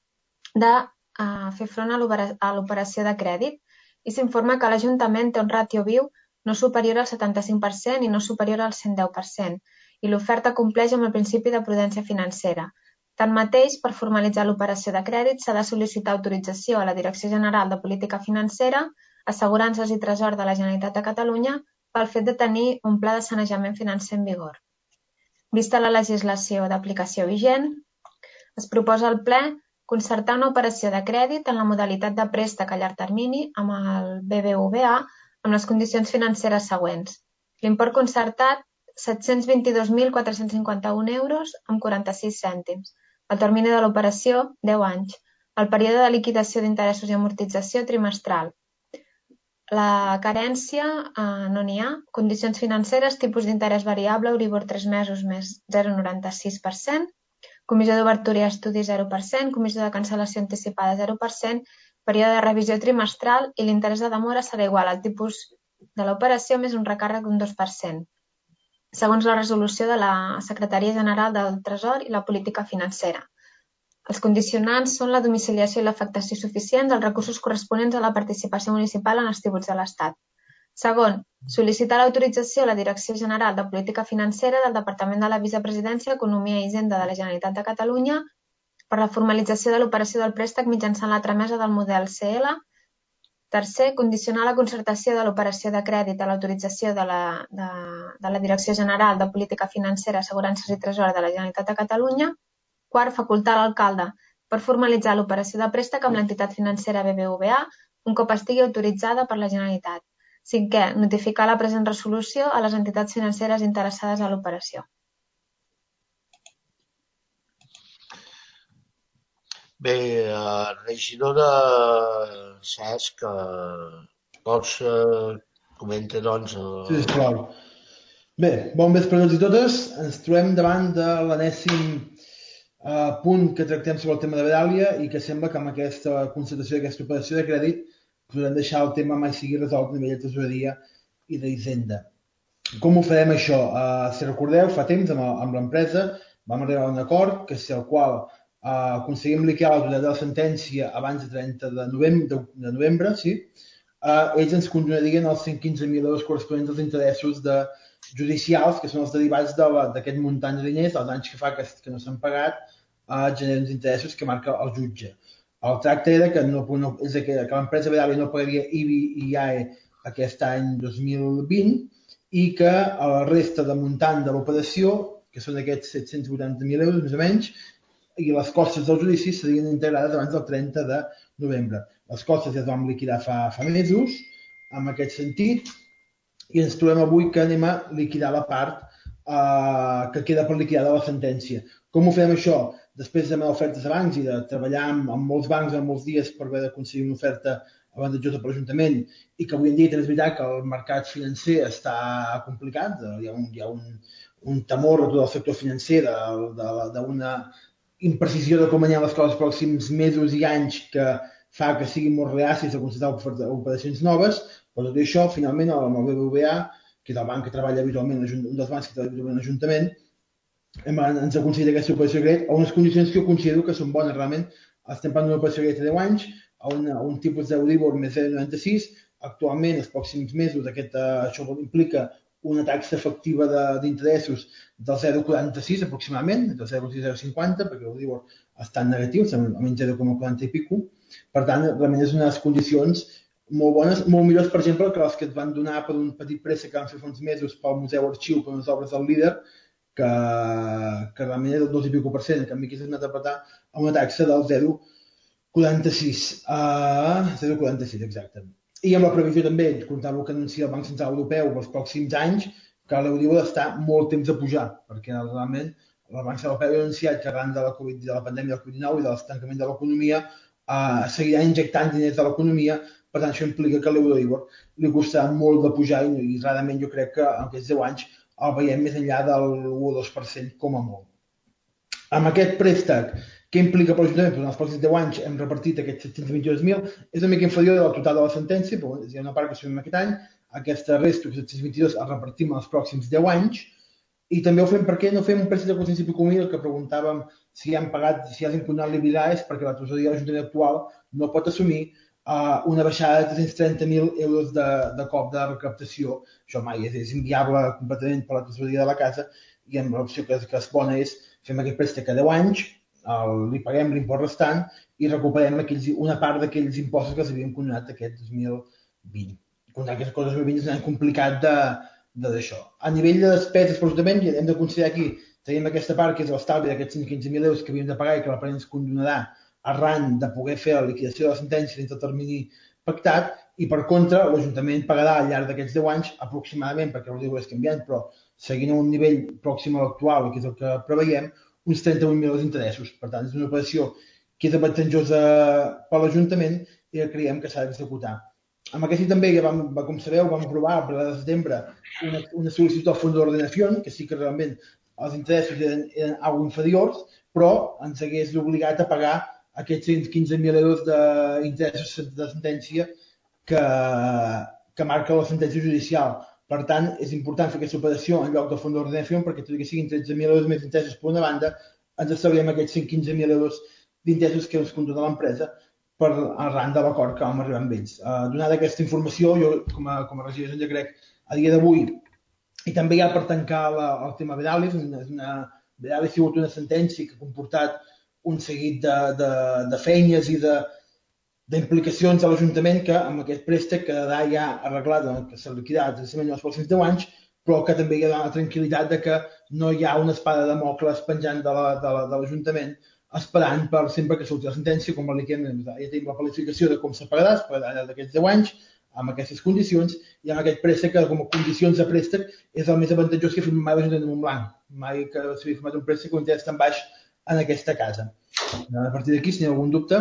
de fer front a l'operació de crèdit i s'informa que l'Ajuntament té un ràtio viu no superior al 75% i no superior al 110%, i l'oferta compleix amb el principi de prudència financera. Tanmateix, per formalitzar l'operació de crèdit s'ha de sol·licitar autorització a la Direcció General de Política Financera, Assegurances i Tresor de la Generalitat de Catalunya pel fet de tenir un pla de sanejament financer en vigor. Vista la legislació d'aplicació vigent, es proposa al ple concertar una operació de crèdit en la modalitat de préstec a llarg termini amb el BBVA amb les condicions financeres següents. L'import concertat, 722.451 euros amb 46 cèntims. El termini de l'operació, 10 anys. El període de liquidació d'interessos i amortització trimestral. La carència no n'hi ha. Condicions financeres, tipus d'interès variable, Euribor 3 mesos més 0,96%, comissió d'obertura i estudi 0%, comissió de cancel·lació anticipada 0%, període de revisió trimestral i l'interès de demora serà igual al tipus de l'operació més un recàrrec d'un 2%, segons la resolució de la Secretaria General del Tresor i la Política Financera. Els condicionants són la domiciliació i l'afectació suficient dels recursos corresponents a la participació municipal en els tributs de l'Estat. Segon, sol·licitar l'autorització a la Direcció General de Política Financera del Departament de la Vicepresidència, Economia i Hisenda de la Generalitat de Catalunya per la formalització de l'operació del préstec mitjançant la tramesa del model CL. Tercer, condicionar la concertació de l'operació de crèdit a l'autorització de la Direcció General de Política Financera, Assegurances i Tresor de la Generalitat de Catalunya. Quart, facultar l'alcalde per formalitzar l'operació de préstec amb l'entitat financera BBVA un cop estigui autoritzada per la Generalitat. Cinquè, notificar la present resolució a les entitats financeres interessades a l'operació. Bé, regidor de Cesc, vols comentar, doncs? Sí, sisplau. Bé, bon vespre a tots i totes. Ens trobem davant de l'enèsim punt que tractem sobre el tema de Veralia i que sembla que amb aquesta constatació d'aquesta operació de crèdit podem deixar el tema mai sigui resolt a nivell de tesoreria i d'Hisenda. Com ho farem això? Si recordeu, fa temps amb l'empresa vam arribar a un acord que si el qual aconseguim liquidar la totalitat de la sentència abans de 30 de novembre, sí, ells ens condonarien els 115.000 euros corresponents als interessos judicials, que són els derivats d'aquest muntant de diners, els anys que fa que no s'han pagat, generen uns interessos que marca el jutge. El tracte era que l'empresa Vidalia no pagaria IBI i IAE aquest any 2020 i que la resta de muntant de l'operació, que són aquests 780.000 euros més o menys, i les costes del judici serien integrades abans del 30 de novembre. Les costes ja es van liquidar fa mesos, en aquest sentit, i ens trobem avui que anem a liquidar la part que queda per liquidar de la sentència. Com ho fem això? Després de demanar ofertes a bancs i de treballar amb molts bancs en molts dies per haver d'aconseguir una oferta avantatjosa per l'Ajuntament i que avui en dia és veritat que el mercat financer està complicat, hi ha un temor a tot el sector financer d'una imprecisió de com aniran les coses els pròxims mesos i anys que fa que siguin molt reacis a constatar operacions noves, però tot això, finalment, amb el BBVA, que és el banc que treballa habitualment, un dels bancs que treballa habitualment a l'Ajuntament, ens ha aconseguit aquesta operació de crèdit a unes condicions que jo considero que són bones. Realment, estem parlant d'una operació de crèdit de 10 anys, a un tipus d'Euribor més 0,96. Actualment, els pròxims mesos, això implica una taxa efectiva d'interessos del 0,46 aproximadament, del 0,6 i 0,50, perquè l'Euribor està en negatiu, està a menys 0,40 i pico. Per tant, realment és unes condicions molt bones, molt millors, per exemple, que les que et van donar per un petit préssec que van fer fa uns mesos pel Museu Arxiu per unes obres del Líder, que realment era del 2,5%, en canvi aquí s'ha anat a apretar a una taxa del 0,46. 0,46, exacte. I amb la previsió també, comptava que anuncia el Banc Central Europeu pels pròxims anys, que l'Euribor està molt temps a pujar, perquè realment el Banc Central Europeu ha anunciat que arran de la pandèmia del Covid-19 i de l'estancament de l'economia seguirà injectant diners de l'economia. Per tant, això implica que l'Euribor li costarà molt de pujar i rarament jo crec que en aquests 10 anys el veiem més enllà del 1 o 2% com a molt. Amb aquest préstec, què implica per l'Ajuntament? En els pròxims 10 anys hem repartit aquests 722.000, és una mica inferior al total de la sentència, però hi ha una part que assumim aquest any, aquesta resta, 722, el repartim en els pròxims 10 anys, i també ho fem perquè no fem un préstec de consciència econòmica, el que preguntàvem si han pagat, si has impugnat l'IBILA, és perquè la tresoreria de l'Ajuntament actual no pot assumir una baixada de 330.000 euros de cop de recaptació. Això mai és inviable completament per la tresoreria de la casa i amb l'opció que és bona és fem aquest préstec a 10 anys, li paguem l'import restant i recuperem una part d'aquells impostos que s'havien condonat aquest 2020. Comptant que les coses 2020 és un any complicat d'això. A nivell de despeses per l'Ajuntament hem de considerar aquí, tenim aquesta part que és l'estalvi d'aquests 115.000 euros que havíem de pagar i que l'Ajuntament ens condonarà arran de poder fer la liquidació de la sentència dins del termini pactat i, per contra, l'Ajuntament pagarà al llarg d'aquests 10 anys aproximadament, perquè l'Euribor és canviant, però seguint a un nivell pròxim a l'actual, que és el que preveiem, uns 38.000 euros d'interessos. Per tant, és una operació que és avantatjosa per l'Ajuntament i que creiem que s'ha d'executar. Amb aquesta també, com sabeu, vam aprovar per de setembre una sol·licitud al Fons d'Ordenació, que sí que realment els interessos eren algo inferiors, però ens hagués obligat a pagar aquests 115.000 euros d'interessos de sentència que marca la sentència judicial. Per tant, és important fer aquesta operació en lloc del fons d'ordenació perquè tot i que siguin 13.000 euros més d'interessos per una banda, ens estalviem aquests 115.000 euros d'interessos que ens condona l'empresa per arran de l'acord que vam arribar amb ells. Donada aquesta informació, jo com a regidor jo crec a dia d'avui, i també ja per tancar el tema Vidalia, Vidalia ha sigut una sentència que ha comportat un seguit de feines i d'implicacions a l'Ajuntament que amb aquest préstec quedarà ja arreglat, que s'ha liquidat els pròxims 10 anys, però que també hi ha la tranquil·litat de que no hi ha una espada de Mòcles penjant de l'Ajuntament esperant per sempre que surti la sentència, com ja tenim la qualificació de com s'ha pagarà, es pagarà d'aquests 10 anys, amb aquestes condicions, i amb aquest préstec que com a condicions de préstec és el més avantatjós que ha fet mai l'Ajuntament de Montblanc. Mai que s'havia format un préstec amb un interès tan baix en aquesta casa. A partir d'aquí, si hi ha algun dubte...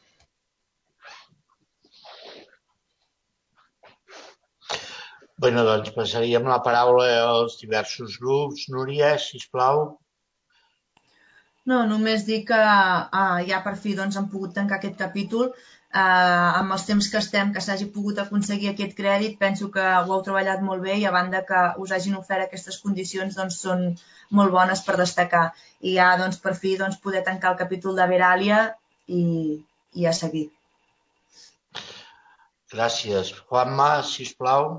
Bueno, doncs passaríem la paraula als diversos grups. Núria, sisplau. No, només dir que ja per fi doncs, han pogut tancar aquest capítol. Amb els temps que estem, que s'hagi pogut aconseguir aquest crèdit, penso que ho heu treballat molt bé i a banda que us hagin ofert aquestes condicions doncs, són molt bones per destacar. I ja doncs, per fi doncs, poder tancar el capítol de Veràlia i a seguir. Gràcies. Juanma, sisplau.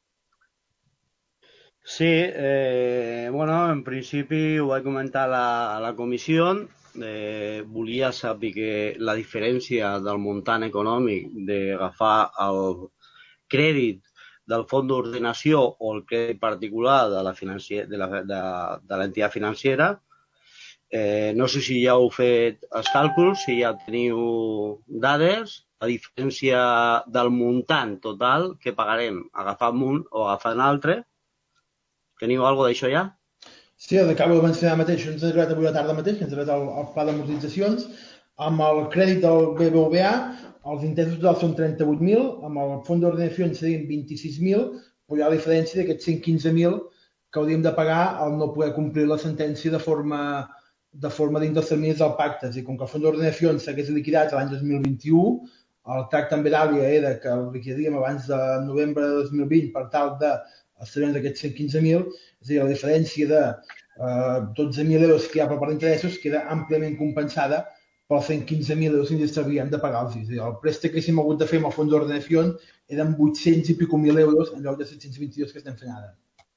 Sí, bueno, en principi ho vaig comentar a la comissió. Volia saber que la diferència del muntant econòmic d'agafar el crèdit del fons d'ordenació o el crèdit particular de l'entitat financera. No sé si ja heu fet els càlculs, si ja teniu dades, la diferència del muntant total que pagarem agafant un o agafant l'altre. Teniu alguna cosa d'això ja? Sí, acabo de mencionar mateix, ens ha arribat avui a la tarda mateix, que ens ha arribat el pla d'amortitzacions. Amb el crèdit del BBVA, els interessos totals són 38.000, amb el fons d'ordenació en serien 26.000, però hi ha la diferència d'aquests 115.000 que hauríem de pagar al no poder complir la sentència de forma dins dels terminis del pacte. I com que el fons d'ordenació s'hagués liquidat l'any 2021, el tracte amb Veràlia era que el liquidaríem abans de novembre de 2020 per tal de estalviar d'aquests 115.000, és a dir, la diferència de 12.000 euros que hi ha per part d'interessos queda àmpliament compensada pels 115.000 euros que ens estalviem de pagar-los. És a dir, el préstec que haguéssim hagut de fer amb el fons d'ordenació eren 800 i pico mil euros en lloc de 722 que estem fent ara.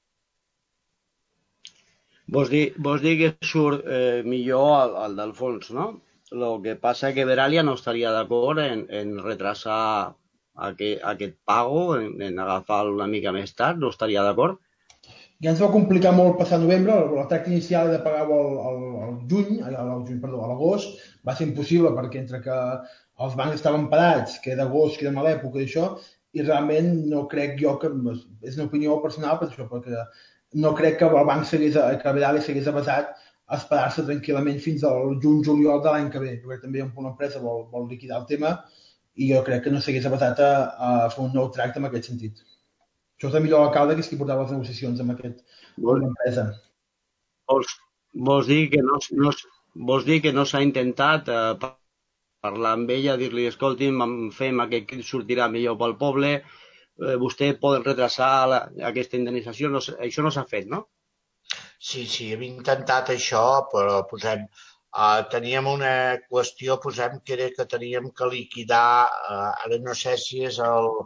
Vols dir que surt millor el del fons, no? El que passa és que Veràlia no estaria d'acord en retrasar aquest pago, en agafar-lo una mica més tard, no estaria d'acord? Ja ens va complicar molt passar novembre, el tracte inicial de pagar-ho al juny, a l'agost, va ser impossible perquè entre que els bancs estaven parats, que d'agost, que era mala època d'això, i realment no crec jo que, és una opinió personal per això, perquè no crec que el banc que Veràlia s'hagués avasat a esperar-se tranquil·lament fins al juny-juliol de l'any que ve. Jo crec que també una empresa vol liquidar el tema i jo crec que no s'hagués avasat a fer un nou tracte en aquest sentit. Això és el millor alcalde que és qui portava les negociacions amb l'empresa. Vols dir que no s'ha intentat parlar amb ella, dir-li, escolti'm, fem aquest que sortirà millor pel poble, vostè poden retrasar aquesta indemnització, això no s'ha fet, no? Sí, hem intentat això, però teníem una qüestió, que era que teníem que liquidar, ara no sé si és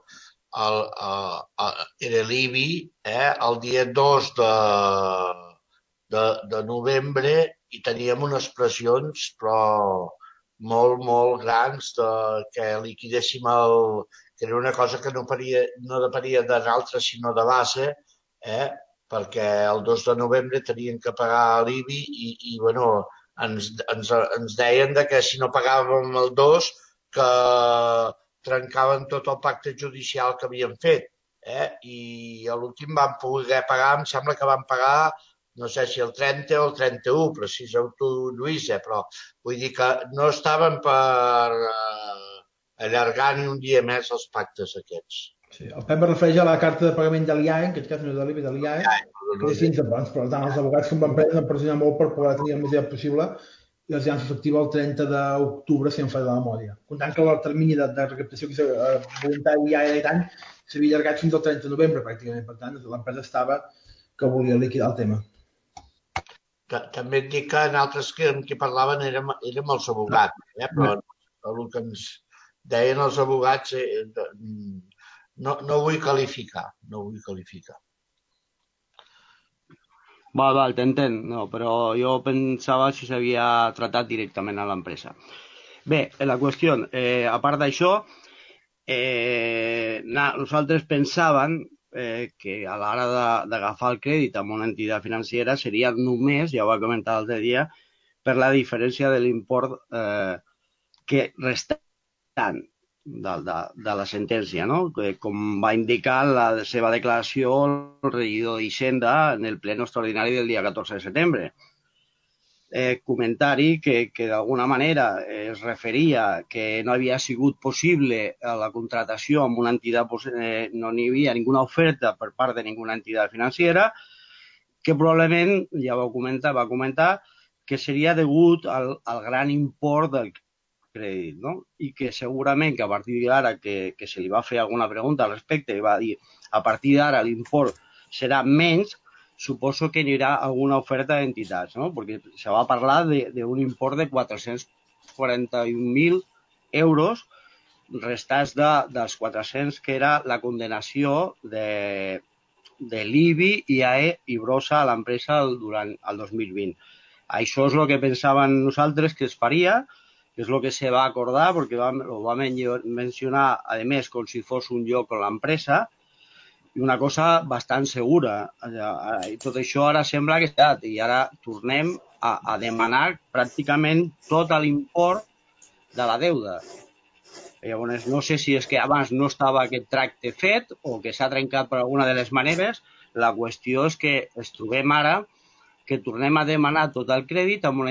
era l'IBI, el dia 2 de novembre i teníem unes pressions, però molt, molt grans que liquidéssim que era una cosa que no depenia de nosaltres, sinó de base, perquè el 2 de novembre tenien que pagar l'IBI i bueno, ens deien que si no pagàvem el 2 que trencaven tot el pacte judicial que havien fet. I a l'últim vam poder pagar, em sembla que vam pagar, no sé si el 30 o el 31, però si sou tu, Lluïsa, però vull dir que no estaven per allargar ni un dia més els pactes aquests. Sí, el Pep es refereix a la carta de pagament de l'IAE, en aquest cas no és de l'IBI, de l'IAE, que és fins abans, per tant, els advocats com l'empresa han pressionat molt per poder tenir el més aviat possible i els ja s'efectiva el 30 d'octubre, si em fa de la memòria. Comptant que el termini de recaptació que voluntària ja era d'any s'havia allargat fins al 30 de novembre, pràcticament. Per tant, l'empresa estava que volia liquidar el tema. També et dic que altres amb qui parlaven érem els advocats, però el que ens deien els advocats no vull qualificar, Val, t'entenc, no, però jo pensava si s'havia tratat directament a l'empresa. Bé, la qüestió, a part d'això, nosaltres pensàvem que a l'hora d'agafar el crèdit amb una entitat financera seria només, ja ho va comentar l'altre dia, per la diferència de l'import que restant de la sentència, no? Com va indicar la seva declaració el regidor d'Hisenda en el ple extraordinari del dia 14 de setembre. Comentari que d'alguna manera es referia que no havia sigut possible la contratació amb una entitat, no n'hi havia ninguna oferta per part de ninguna entitat financera, que probablement, ja va comentar, que seria degut al gran import del crèdit, no? I que segurament que a partir d'ara que se li va fer alguna pregunta al respecte i va dir a partir d'ara l'import serà menys, suposo que anirà alguna oferta d'entitats, no? Perquè se va parlar d'un import de 441.000 euros restats dels 400 que era la condenació de l'IBI, IAE i Brossa a l'empresa durant el 2020. Això és el que pensàvem nosaltres que es faria, que és el que se va acordar, perquè ho va mencionar, a més, com si fos un lloc amb l'empresa, i una cosa bastant segura. I tot això ara sembla que està, i ara tornem a demanar pràcticament tot l'import de la deuda. Llavors, no sé si és que abans no estava aquest tracte fet o que s'ha trencat per alguna de les maneres. La qüestió és que ens trobem ara que tornem a demanar tot el crèdit amb una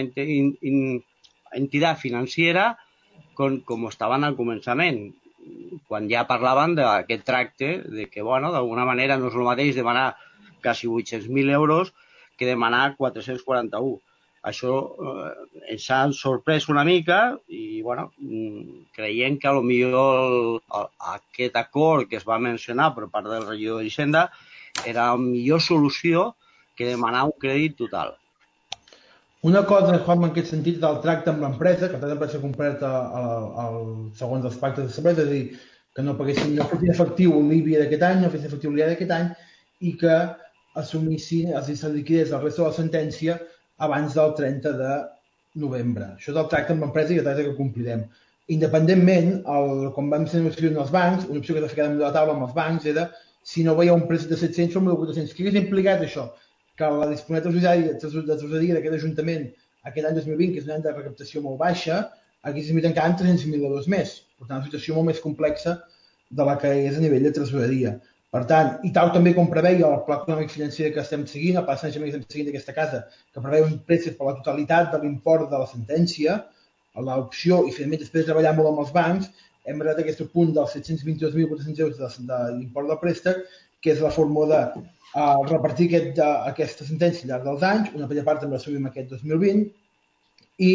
entitat financera com estaven al començament, quan ja parlaven d'aquest tracte, de que, bueno, d'alguna manera no és el mateix demanar quasi 800.000 euros que demanar 441. Això ens ha sorprès una mica i, bueno, creiem que potser aquest acord que es va mencionar per part del regidor d'Hisenda era la millor solució que demanar un crèdit total. Una cosa, Juanma, en aquest sentit, del tracte amb l'empresa, que l'empresa completa segons els pactes de serveis, és a dir, que no fessin efectiu l'IBI d'aquest any, no fessin efectiu l'IA d'aquest any, i que assumissin, se liquidés el resta de la sentència abans del 30 de novembre. Això és el tracte amb l'empresa i el tracte que complirem. Independentment, quan vam ser negociant els bancs, una opció que es va ficar damunt de la taula amb els bancs era si no veia un préstec de 700 o 1.400. Què hagués implicat això? Que la disponibilitat de tresoreria d'aquest Ajuntament aquest any 2020, que és un any de recaptació molt baixa, hagués limitat encara en 300.000 euros més. Per tant, una situació molt més complexa de la que és a nivell de tresoreria. Per tant, i tal també com preveia el pla econòmic financer que estem seguint, el pla de sanejament que estem seguint d'aquesta casa, que preveu un préstec per la totalitat de l'import de la sentència, l'opció, i finalment després de treballar molt amb els bancs, hem arribat a aquest punt dels 722.400 euros de l'import del préstec, que és la fórmula de repartir aquesta sentència al llarg dels anys, una primera part també l'assumim aquest 2020, i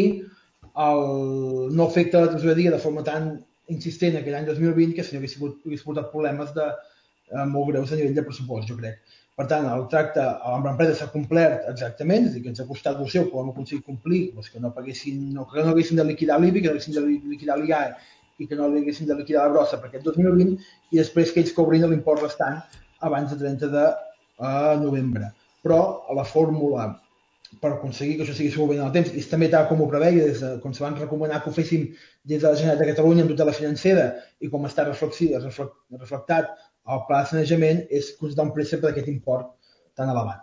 no afecta la tresoreria de forma tan insistent aquell any 2020 que si no hagués portat problemes molt greus a nivell de pressupost, jo crec. Per tant, el tracte amb l'empresa s'ha complert exactament, és a dir, que ens ha costat el seu, però hem aconseguit complir, doncs que no haguessin de liquidar l'IBI, que no haguessin de liquidar l'IAE i que no haguessin de liquidar la brossa per aquest 2020 i després que ells cobrin l'import restant abans del 30 de novembre. Però la fórmula per aconseguir que això sigui molt en el temps, i també tal com ho preveia, quan se van recomanar que ho féssim des de la Generalitat de Catalunya amb tutela financera i com està reflectat al pla de sanejament, és constatar un préstec per aquest import tan elevat.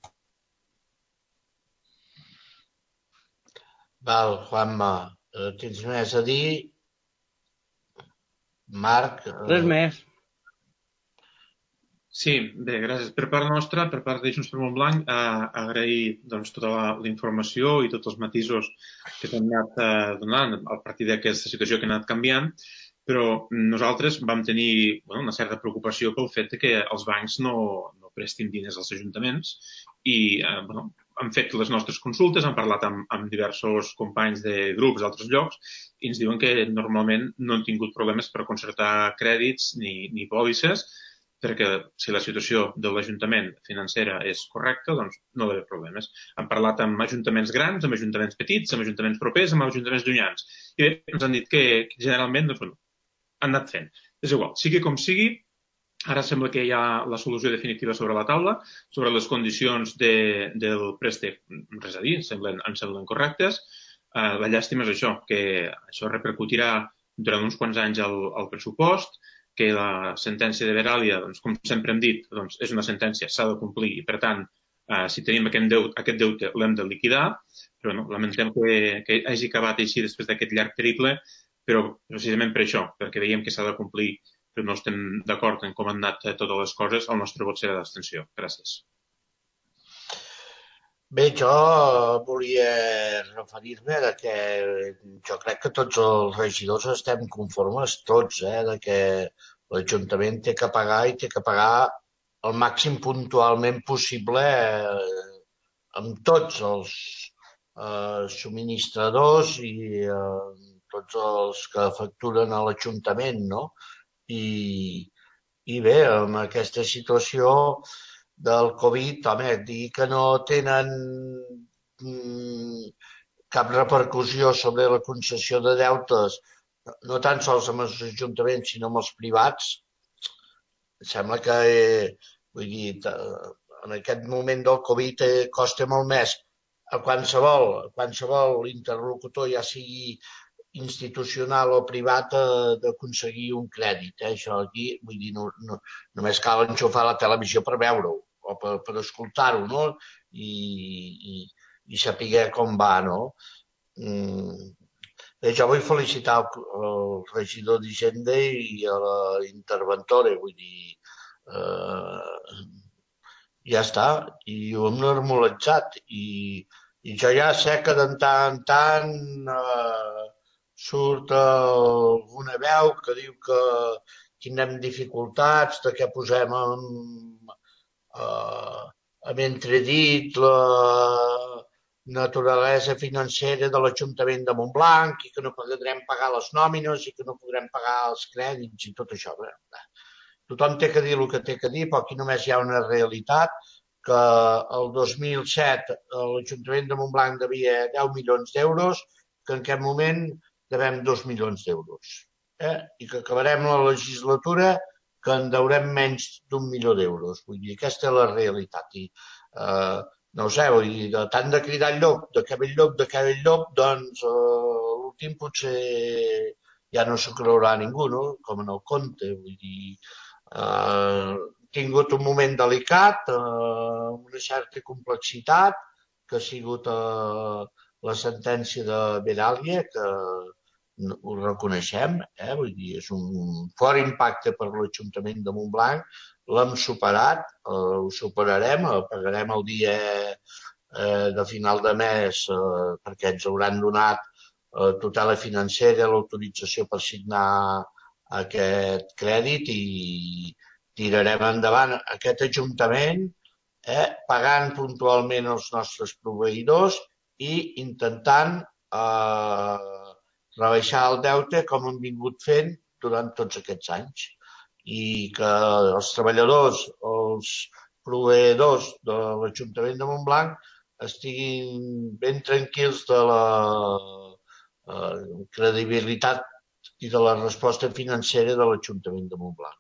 Val, Juanma, tens més a dir? Marc? Res més. Sí, bé, gràcies. Per part nostra, per part de Junts per Montblanc, agrair doncs, tota la informació i tots els matisos que t'han anat donant a partir d'aquesta situació que ha anat canviant, però nosaltres vam tenir una certa preocupació pel fet que els bancs no prestin diners als ajuntaments i hem fet les nostres consultes, hem parlat amb diversos companys de grups d'altres llocs i ens diuen que normalment no han tingut problemes per concertar crèdits ni pòlisses, perquè si la situació de l'Ajuntament financera és correcta, doncs no hi ha d'haver problemes. Hem parlat amb ajuntaments grans, amb ajuntaments petits, amb ajuntaments propers, amb ajuntaments llunyans. I bé, ens han dit que generalment doncs, han anat fent. És igual, sigui com sigui, ara sembla que hi ha la solució definitiva sobre la taula, sobre les condicions del préstec, res a dir, em semblen correctes. La llàstima és això, que això repercutirà durant uns quants anys al pressupost, que la sentència de Veràlia, doncs, com sempre hem dit, doncs, és una sentència, s'ha de complir i, per tant, si tenim aquest deute l'hem de liquidar, però no, lamentem que hagi acabat així després d'aquest llarg periple, però precisament per això, perquè veiem que s'ha de complir, però no estem d'acord en com han anat totes les coses, el nostre vot serà d'abstenció. Gràcies. Bé, jo volia referir-me que jo crec que tots els regidors estem conformes, tots, de que l'Ajuntament té que pagar i té que pagar el màxim puntualment possible amb tots els subministradors i tots els que facturen a l'Ajuntament, no? I bé, amb aquesta situació del Covid, home, dir que no tenen cap repercussió sobre la concessió de deutes, no tan sols amb els ajuntaments, sinó amb els privats, sembla que, vull dir, en aquest moment del Covid costa molt més a qualsevol interlocutor, ja sigui institucional o privat, d'aconseguir un crèdit. Això aquí, vull dir, només cal enxufar la televisió per veure-ho o per escoltar-ho, no? I saber com va, no? Bé, jo vull felicitar el regidor d'Hisenda i a la interventora, vull dir, ja està, i ho hem normalitzat. I jo ja sé que de tant en tant surt alguna veu que diu que tindrem dificultats, de què posem en entredit la naturalesa financera de l'Ajuntament de Montblanc i que no podrem pagar les nòmines i que no podrem pagar els crèdits i tot això. Tothom té que dir el que té que dir, però aquí només hi ha una realitat, que el 2007 l'Ajuntament de Montblanc devia 10 milions d'euros, que en aquest moment devem 2 milions d'euros. I que acabarem la legislatura que en deurem menys d'1 milió d'euros. Vull dir, aquesta és la realitat. I no ho sé, vull dir, de tant de cridar el llop, de que ve el llop, doncs l'últim potser ja no s'ho creurà ningú, no? Com en el conte, vull dir, hem tingut un moment delicat, amb una certa complexitat, que ha sigut la sentència de Veràlia, que ho reconeixem, vull dir, és un fort impacte per l'Ajuntament de Montblanc, l'hem superat, ho superarem, pagarem el dia de final de mes perquè ens hauran donat tutela financera, l'autorització per signar aquest crèdit i tirarem endavant aquest Ajuntament pagant puntualment els nostres proveïdors i intentant rebaixar el deute com hem vingut fent durant tots aquests anys i que els treballadors, els proveïdors de l'Ajuntament de Montblanc estiguin ben tranquils de la credibilitat i de la resposta financera de l'Ajuntament de Montblanc.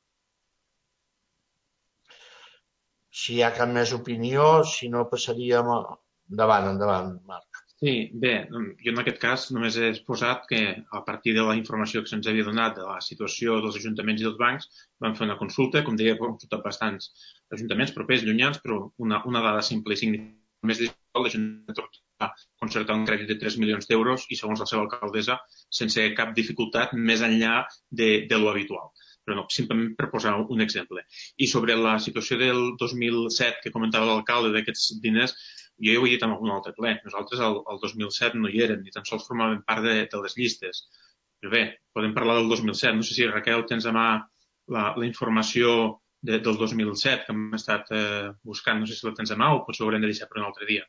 Si hi ha cap més opinió, si no passaríem endavant, Marc. Sí, bé, jo en aquest cas només he exposat que a partir de la informació que se'ns havia donat de la situació dels ajuntaments i dels bancs vam fer una consulta, com deia, hem consultat bastants ajuntaments propers, llunyans, però una dada simple i significativa. El mes de juliol l'Ajuntament va concertar un crèdit de 3 milions d'euros i segons la seva alcaldessa sense cap dificultat més enllà de lo habitual. Però no, simplement per posar un exemple. I sobre la situació del 2007 que comentava l'alcalde d'aquests diners, jo ja ho he dit en algun altre ple. Nosaltres el 2007 no hi érem, ni tan sols formàvem part de les llistes. Però bé, podem parlar del 2007. No sé si, Raquel, tens a mà la informació del 2007 que hem estat buscant. No sé si la tens a mà o potser l'haurem de deixar per un altre dia.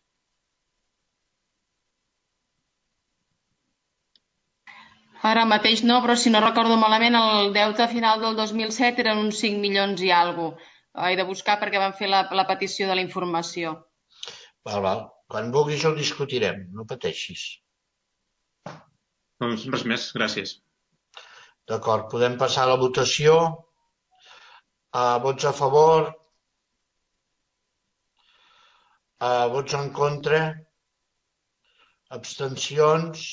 Ara mateix no, però si no recordo malament, el deute final del 2007 eren uns 5 milions i alguna cosa. He de buscar perquè van fer la petició de la informació. Val. Quan vulguis el discutirem, no pateixis. Doncs res més, gràcies. D'acord, podem passar a la votació. Vots a favor? Vots en contra? Abstencions?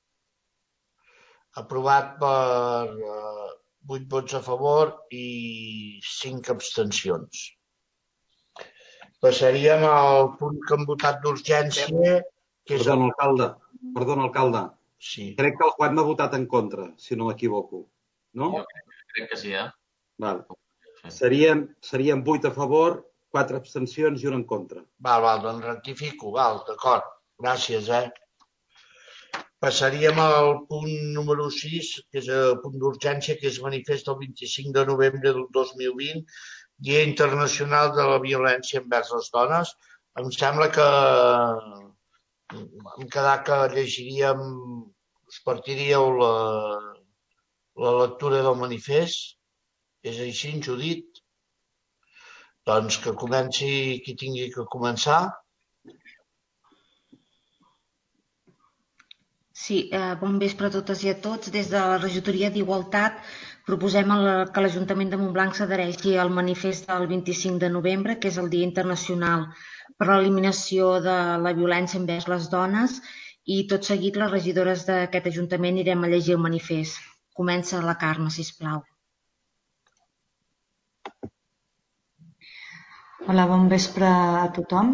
Aprovat per 8 vots a favor i 5 abstencions. Passaríem al punt que hem votat d'urgència. Perdona, alcalde. Sí. Crec que el Juan m'ha votat en contra, si no m'equivoco. No? Jo crec que sí, Val. Serien 8 a favor, 4 abstencions i 1 en contra. Val, doncs rectifico. D'acord. Gràcies, Passaríem al punt número 6, que és el punt d'urgència, que és manifest del 25 de novembre del 2020, Dia Internacional de la Violència envers les Dones. Em sembla que hem quedat que llegiríem, us partiríeu la lectura del manifest. És així, Judit? Doncs que comenci qui tingui que començar. Sí, bon vespre a totes i a tots. Des de la Regidoria d'Igualtat proposem que l'Ajuntament de Montblanc s'adhereixi al manifest del 25 de novembre, que és el Dia Internacional per a l'Eliminació de la Violència envers les Dones, i tot seguit les regidores d'aquest Ajuntament irem a llegir el manifest. Comença la Carme, sisplau. Hola, bon vespre a tothom.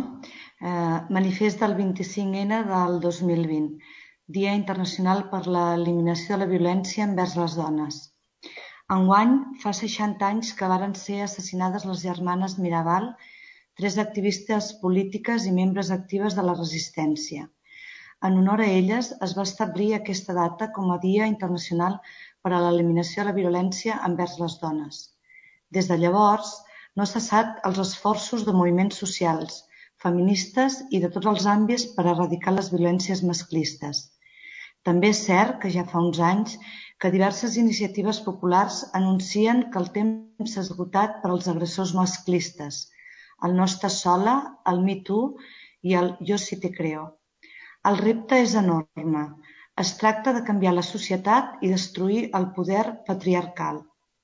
Manifest del 25N del 2020. Dia Internacional per l'Eliminació de la Violència envers les Dones. Enguany fa 60 anys que varen ser assassinades les germanes Mirabal, 3 activistes polítiques i membres actives de la resistència. En honor a elles es va establir aquesta data com a Dia Internacional per a l'Eliminació de la Violència envers les Dones. Des de llavors no ha cessat els esforços de moviments socials, feministes i de tots els àmbits per erradicar les violències masclistes. També és cert que ja fa uns anys que diverses iniciatives populars anuncien que el temps s'ha esgotat per als agressors masclistes, el No estàs sola, el Me Too i el Yo sí te creo. El repte és enorme. Es tracta de canviar la societat i destruir el poder patriarcal.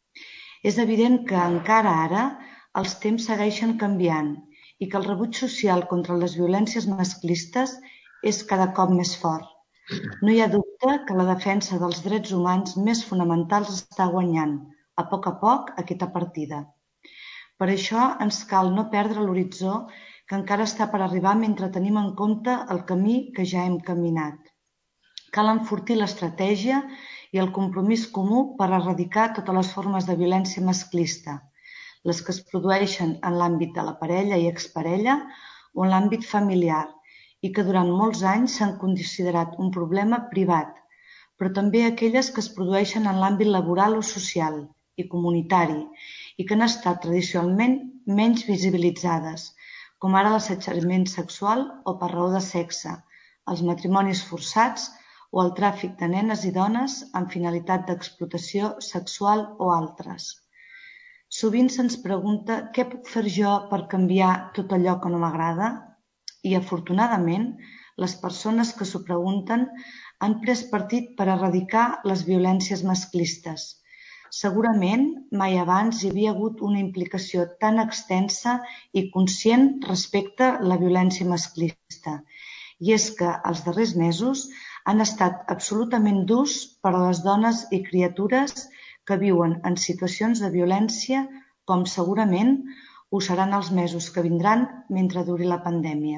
És evident que encara ara els temps segueixen canviant i que el rebuig social contra les violències masclistes és cada cop més fort. No hi ha dubte que la defensa dels drets humans més fonamentals està guanyant, a poc, aquesta partida. Per això ens cal no perdre l'horitzó que encara està per arribar mentre tenim en compte el camí que ja hem caminat. Cal enfortir l'estratègia i el compromís comú per erradicar totes les formes de violència masclista, les que es produeixen en l'àmbit de la parella i exparella o en l'àmbit familiar, i que durant molts anys s'han considerat un problema privat, però també aquelles que es produeixen en l'àmbit laboral o social i comunitari i que han estat tradicionalment menys visibilitzades, com ara l'assetjament sexual o per raó de sexe, els matrimonis forçats o el tràfic de nenes i dones amb finalitat d'explotació sexual o altres. Sovint se'ns pregunta què puc fer jo per canviar tot allò que no m'agrada? I, afortunadament, les persones que s'ho pregunten han pres partit per erradicar les violències masclistes. Segurament, mai abans hi havia hagut una implicació tan extensa i conscient respecte a la violència masclista. I és que els darrers mesos han estat absolutament durs per a les dones i criatures que viuen en situacions de violència, com segurament ho seran els mesos que vindran mentre duri la pandèmia.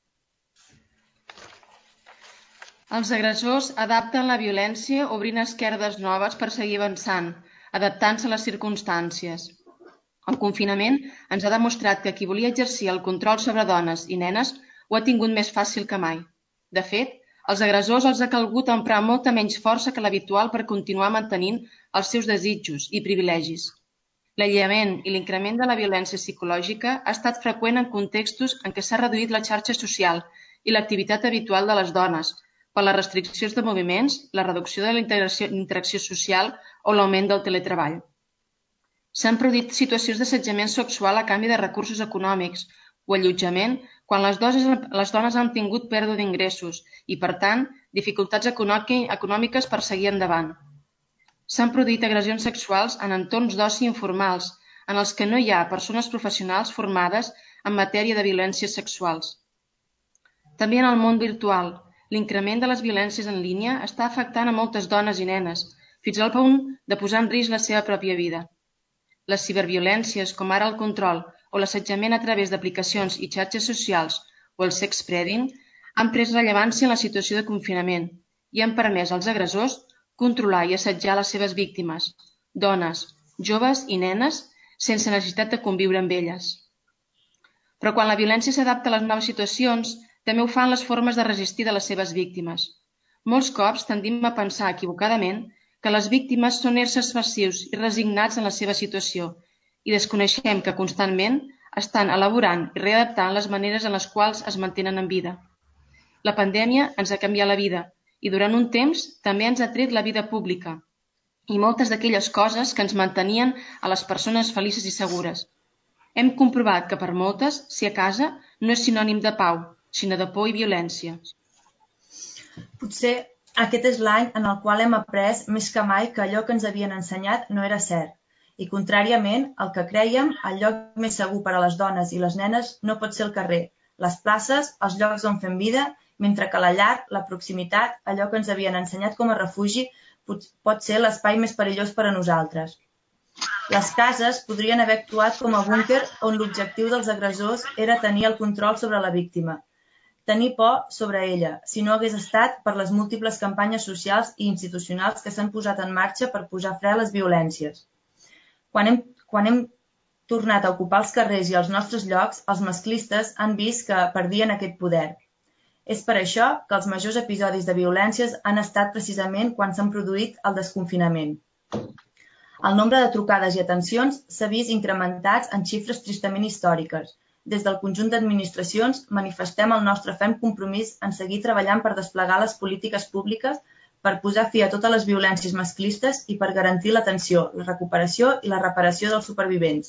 Els agressors adapten la violència obrint esquerdes noves per seguir avançant, adaptant-se a les circumstàncies. El confinament ens ha demostrat que qui volia exercir el control sobre dones i nenes ho ha tingut més fàcil que mai. De fet, als agressors els ha calgut emprar molta menys força que l'habitual per continuar mantenint els seus desitjos i privilegis. L'aïllament i l'increment de la violència psicològica ha estat freqüent en contextos en què s'ha reduït la xarxa social i l'activitat habitual de les dones, per les restriccions de moviments, la reducció de la interacció social o l'augment del teletreball. S'han produït situacions d'assetjament sexual a canvi de recursos econòmics o allotjament quan les dones han tingut pèrdua d'ingressos i, per tant, dificultats econòmiques per seguir endavant. S'han produït agressions sexuals en entorns d'oci informals, en els que no hi ha persones professionals formades en matèria de violències sexuals. També en el món virtual, l'increment de les violències en línia està afectant a moltes dones i nenes, fins al punt de posar en risc la seva pròpia vida. Les ciberviolències, com ara el control o l'assetjament a través d'aplicacions i xarxes socials o el sexspreading, han pres rellevància en la situació de confinament i han permès als agressors controlar i assetjar les seves víctimes, dones, joves i nenes, sense necessitat de conviure amb elles. Però quan la violència s'adapta a les noves situacions, també ho fan les formes de resistir de les seves víctimes. Molts cops tendim a pensar equivocadament que les víctimes són éssers passius i resignats en la seva situació i desconeixem que constantment estan elaborant i readaptant les maneres en les quals es mantenen en vida. La pandèmia ens ha canviat la vida i durant un temps també ens ha tret la vida pública i moltes d'aquelles coses que ens mantenien a les persones felices i segures. Hem comprovat que per moltes, si a casa, no és sinònim de pau, sinó de por i violència. Potser aquest és l'any en el qual hem après més que mai que allò que ens havien ensenyat no era cert. I contràriament, el que crèiem, el lloc més segur per a les dones i les nenes no pot ser el carrer, les places, els llocs on fem vida, mentre que la llar, la proximitat, allò que ens havien ensenyat com a refugi, pot ser l'espai més perillós per a nosaltres. Les cases podrien haver actuat com a búnquer on l'objectiu dels agressors era tenir el control sobre la víctima, tenir por sobre ella, si no hagués estat per les múltiples campanyes socials i institucionals que s'han posat en marxa per posar fre a les violències. Quan hem tornat a ocupar els carrers i els nostres llocs, els masclistes han vist que perdien aquest poder. És per això que els majors episodis de violències han estat precisament quan s'han produït el desconfinament. El nombre de trucades i atencions s'ha vist incrementats en xifres tristament històriques. Des del conjunt d'administracions manifestem el nostre ferm compromís en seguir treballant per desplegar les polítiques públiques per posar fi a totes les violències masclistes i per garantir l'atenció, la recuperació i la reparació dels supervivents.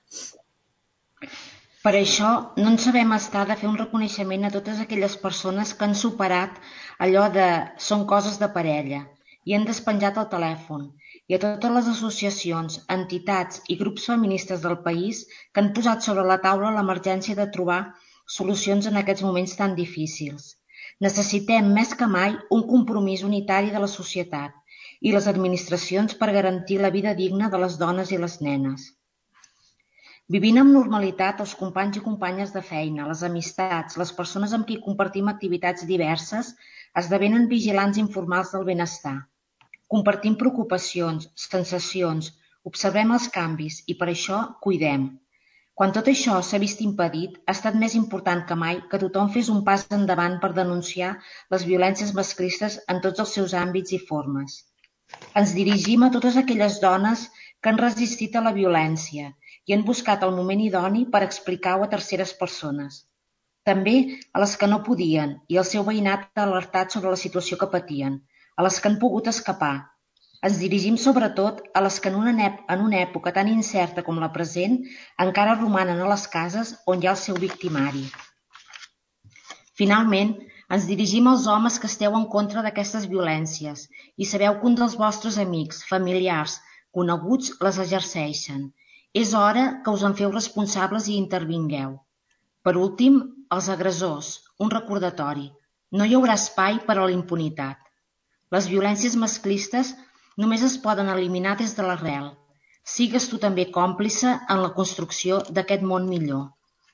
Per això no ens sabem estar de fer un reconeixement a totes aquelles persones que han superat allò de són coses de parella i han despenjat el telèfon, i a totes les associacions, entitats i grups feministes del país que han posat sobre la taula l'emergència de trobar solucions en aquests moments tan difícils. Necessitem més que mai un compromís unitari de la societat i les administracions per garantir la vida digna de les dones i les nenes. Vivint amb normalitat, els companys i companyes de feina, les amistats, les persones amb qui compartim activitats diverses, esdevenen vigilants informals del benestar. Compartim preocupacions, sensacions, observem els canvis i per això cuidem. Quan tot això s'ha vist impedit, ha estat més important que mai que tothom fes un pas endavant per denunciar les violències masclistes en tots els seus àmbits i formes. Ens dirigim a totes aquelles dones que han resistit a la violència i han buscat el moment idoni per explicar-ho a terceres persones. També a les que no podien i el seu veïnat ha alertat sobre la situació que patien, a les que han pogut escapar. Ens dirigim sobretot a les que en una època tan incerta com la present encara romanen a les cases on hi ha el seu victimari. Finalment, ens dirigim als homes que esteu en contra d'aquestes violències i sabeu que un dels vostres amics, familiars, coneguts les exerceixen. És hora que us en feu responsables i intervingueu. Per últim, els agressors, un recordatori. No hi haurà espai per a la impunitat. Les violències masclistes només es poden eliminar des de l'arrel. Sigues tu també còmplice en la construcció d'aquest món millor.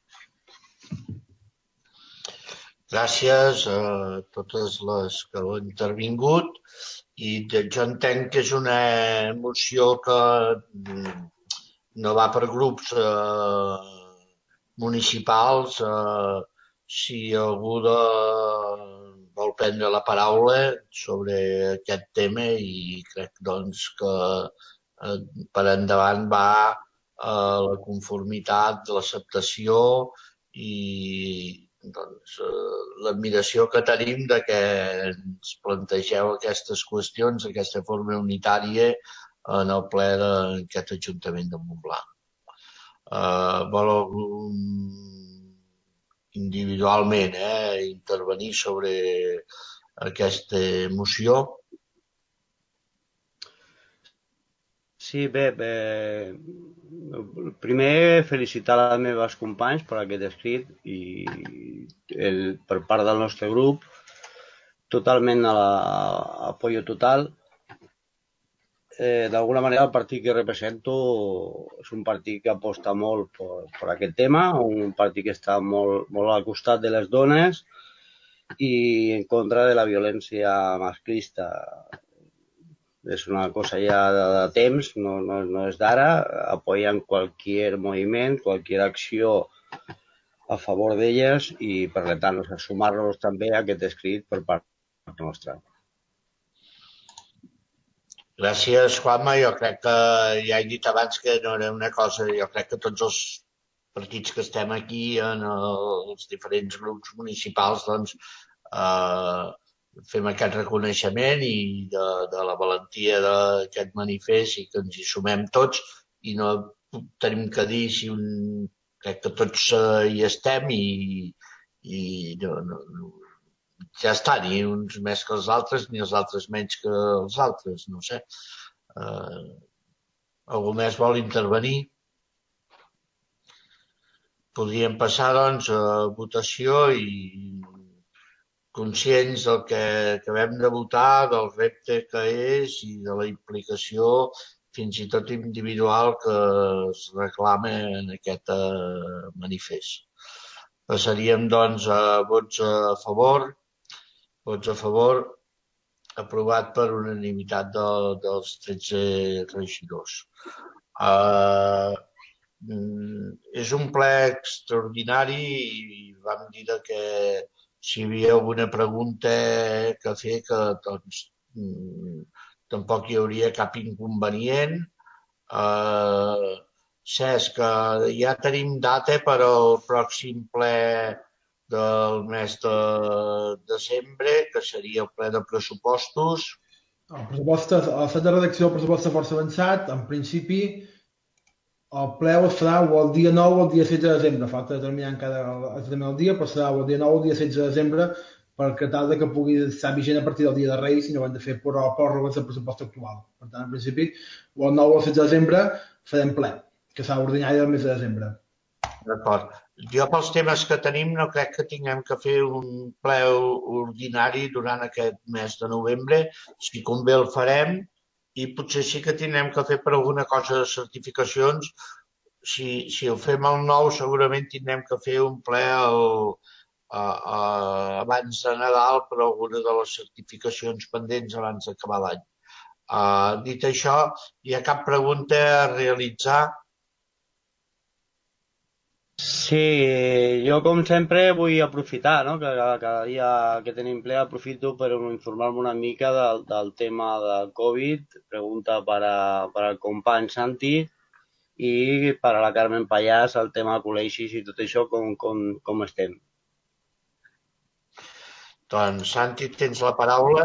Gràcies a totes les que heu intervingut i jo entenc que és una moció que no va per grups municipals. Si algú vol prendre la paraula sobre aquest tema, i crec doncs que per endavant va la conformitat, l'acceptació i doncs, l'admiració que tenim de que ens plantegeu aquestes qüestions d'aquesta forma unitària en el ple d'aquest Ajuntament de Montblanc. Vol individualment intervenir sobre aquesta moció? Sí, bé, primer felicitar les meves companys per aquest escrit i per part del nostre grup totalment a l'apoyo total. D'alguna manera el partit que represento és un partit que aposta molt per aquest tema, un partit que està molt al costat de les dones i en contra de la violència masclista. És una cosa ja de temps, no és d'ara. Apoyen qualsevol moviment, qualsevol acció a favor d'elles i, per tant, sumar-nos també a aquest escrit per part nostra. Gràcies, Juanma. Jo crec que ja he dit abans que no era una cosa... Jo crec que tots els partits que estem aquí en els diferents grups municipals doncs fem aquest reconeixement i de la valentia d'aquest manifest i que ens hi sumem tots i no tenim que dir si crec que tots hi estem i ja està, ni uns més que els altres ni els altres menys que els altres, no sé. Algú més vol intervenir? Podríem passar, doncs, a votació i conscients del que acabem de votar, del repte que és i de la implicació fins i tot individual que es reclama en aquest manifest. Passaríem, doncs, a vots a favor. Vots a favor, aprovat per unanimitat dels 13 regidors. És un ple extraordinari i vam dir que si hi havia alguna pregunta que fer, que doncs tampoc hi hauria cap inconvenient. Cesc, ja tenim data per al pròxim ple del mes de desembre, que seria el ple de pressupostos. El fet de redacció del pressupost està força avançat. En principi, el ple es farà o el dia 9 o el dia 16 de desembre. Falta determinar encara el dia, però serà o el dia 9 o el dia 16 de desembre perquè tal que pugui estar vigent a partir del dia de Reis i no hem de fer pròrrogues del pressupost actual. Per tant, en principi, o el 9 o el 16 de desembre farem ple, que serà ordinari del mes de desembre. D'acord. Jo pels temes que tenim no crec que tinguem que fer un ple ordinari durant aquest mes de novembre. Si convé el farem i potser sí que tindrem que fer per alguna cosa de certificacions. Si ho fem el 9 segurament tindrem que fer un ple abans de Nadal per alguna de les certificacions pendents abans d'acabar l'any. Dit això, hi ha cap pregunta a realitzar? Sí, jo com sempre vull aprofitar, no? Que cada dia que tenim ple aprofito per informar-me una mica del tema de Covid, pregunta per al company Santi i per a la Carmen Pallàs el tema col·legis i tot això com estem. Doncs Santi, tens la paraula.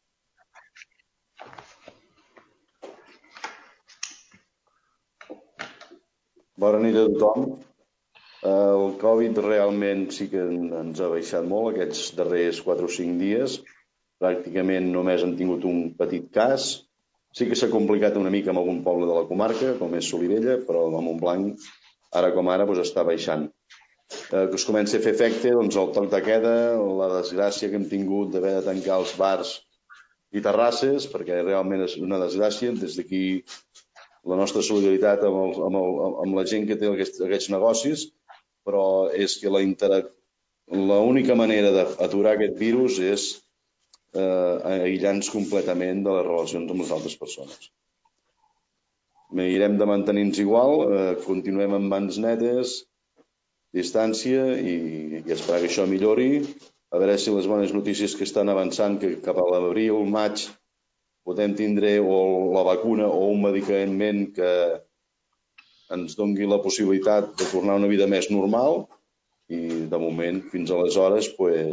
Bona nit a tothom. El Covid realment sí que ens ha baixat molt aquests darrers 4 o 5 dies. Pràcticament només han tingut un petit cas. Sí que s'ha complicat una mica amb algun poble de la comarca, com és Solivella, però a Montblanc, ara com ara, està baixant. Que es comença a fer efecte el toc de queda, la desgràcia que hem tingut d'haver de tancar els bars i terrasses, perquè realment és una desgràcia. Des d'aquí la nostra solidaritat amb la gent que té aquests negocis, però és que l'única manera d'aturar aquest virus és aïllar-nos completament de les relacions amb les altres persones. Mirem de mantenir-nos igual, continuem amb mans netes, distància i esperar que això millori. A veure si les bones notícies que estan avançant, que cap a l'abril, maig, podem tindre o la vacuna o un medicament que ens doni la possibilitat de tornar a una vida més normal i de moment fins aleshores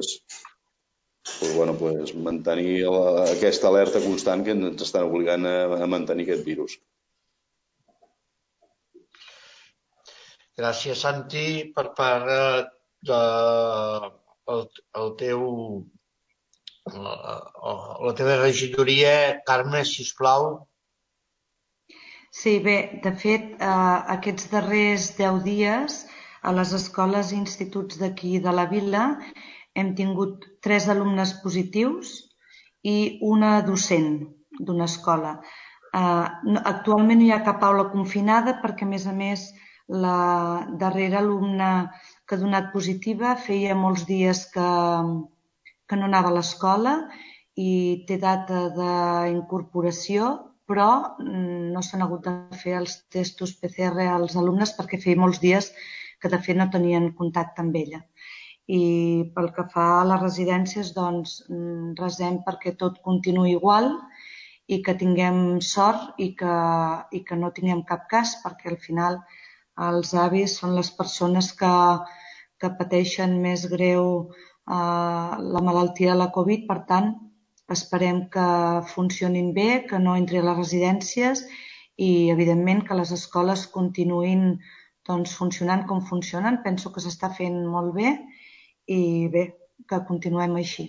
mantenir aquesta alerta constant que ens estan obligant a mantenir aquest virus. Gràcies, Santi, per part de la teva regidoria. Carme, sisplau. Sí, bé, de fet, aquests darrers 10 dies a les escoles i instituts d'aquí de la vila hem tingut 3 alumnes positius i una docent d'una escola. Actualment no hi ha cap aula confinada perquè, a més, la darrera alumna que ha donat positiva feia molts dies que no anava a l'escola i té data d'incorporació, però no s'han hagut de fer els testos PCR als alumnes perquè feia molts dies que de fet no tenien contacte amb ella. I pel que fa a les residències, doncs resem perquè tot continuï igual i que tinguem sort i que no tinguem cap cas, perquè al final els avis són les persones que pateixen més greu la malaltia de la Covid. Per tant, esperem que funcionin bé, que no entri a les residències i, evidentment, que les escoles continuïn funcionant com funcionen. Penso que s'està fent molt bé i bé, que continuem així.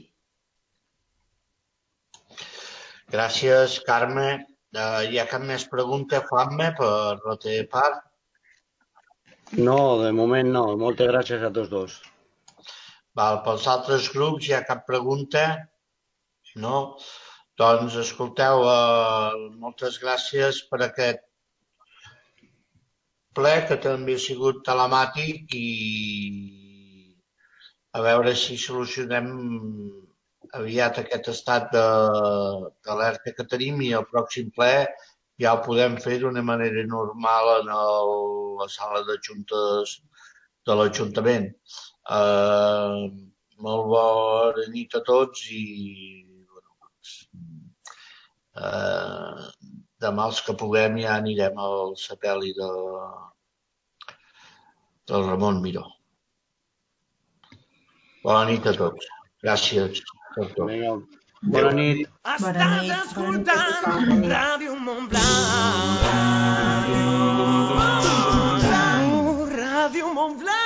Gràcies, Carme. Hi ha cap més pregunta, Juanme, per la teva part? No, de moment no. Moltes gràcies a tots dos. Pels altres grups hi ha cap pregunta? No? Doncs, escolteu, moltes gràcies per aquest ple, que també ha sigut telemàtic, i a veure si solucionem aviat aquest estat d'alerta que tenim, i el pròxim ple ja ho podem fer d'una manera normal en la sala de juntes de l'Ajuntament. Molt bona nit a tots i demà els que puguem ja anirem al sepeli del Ramon Miró. Bona nit a tots. Gràcies per tot. Bona nit. Estàs escoltant Ràdio Montblanc. Ràdio Montblanc.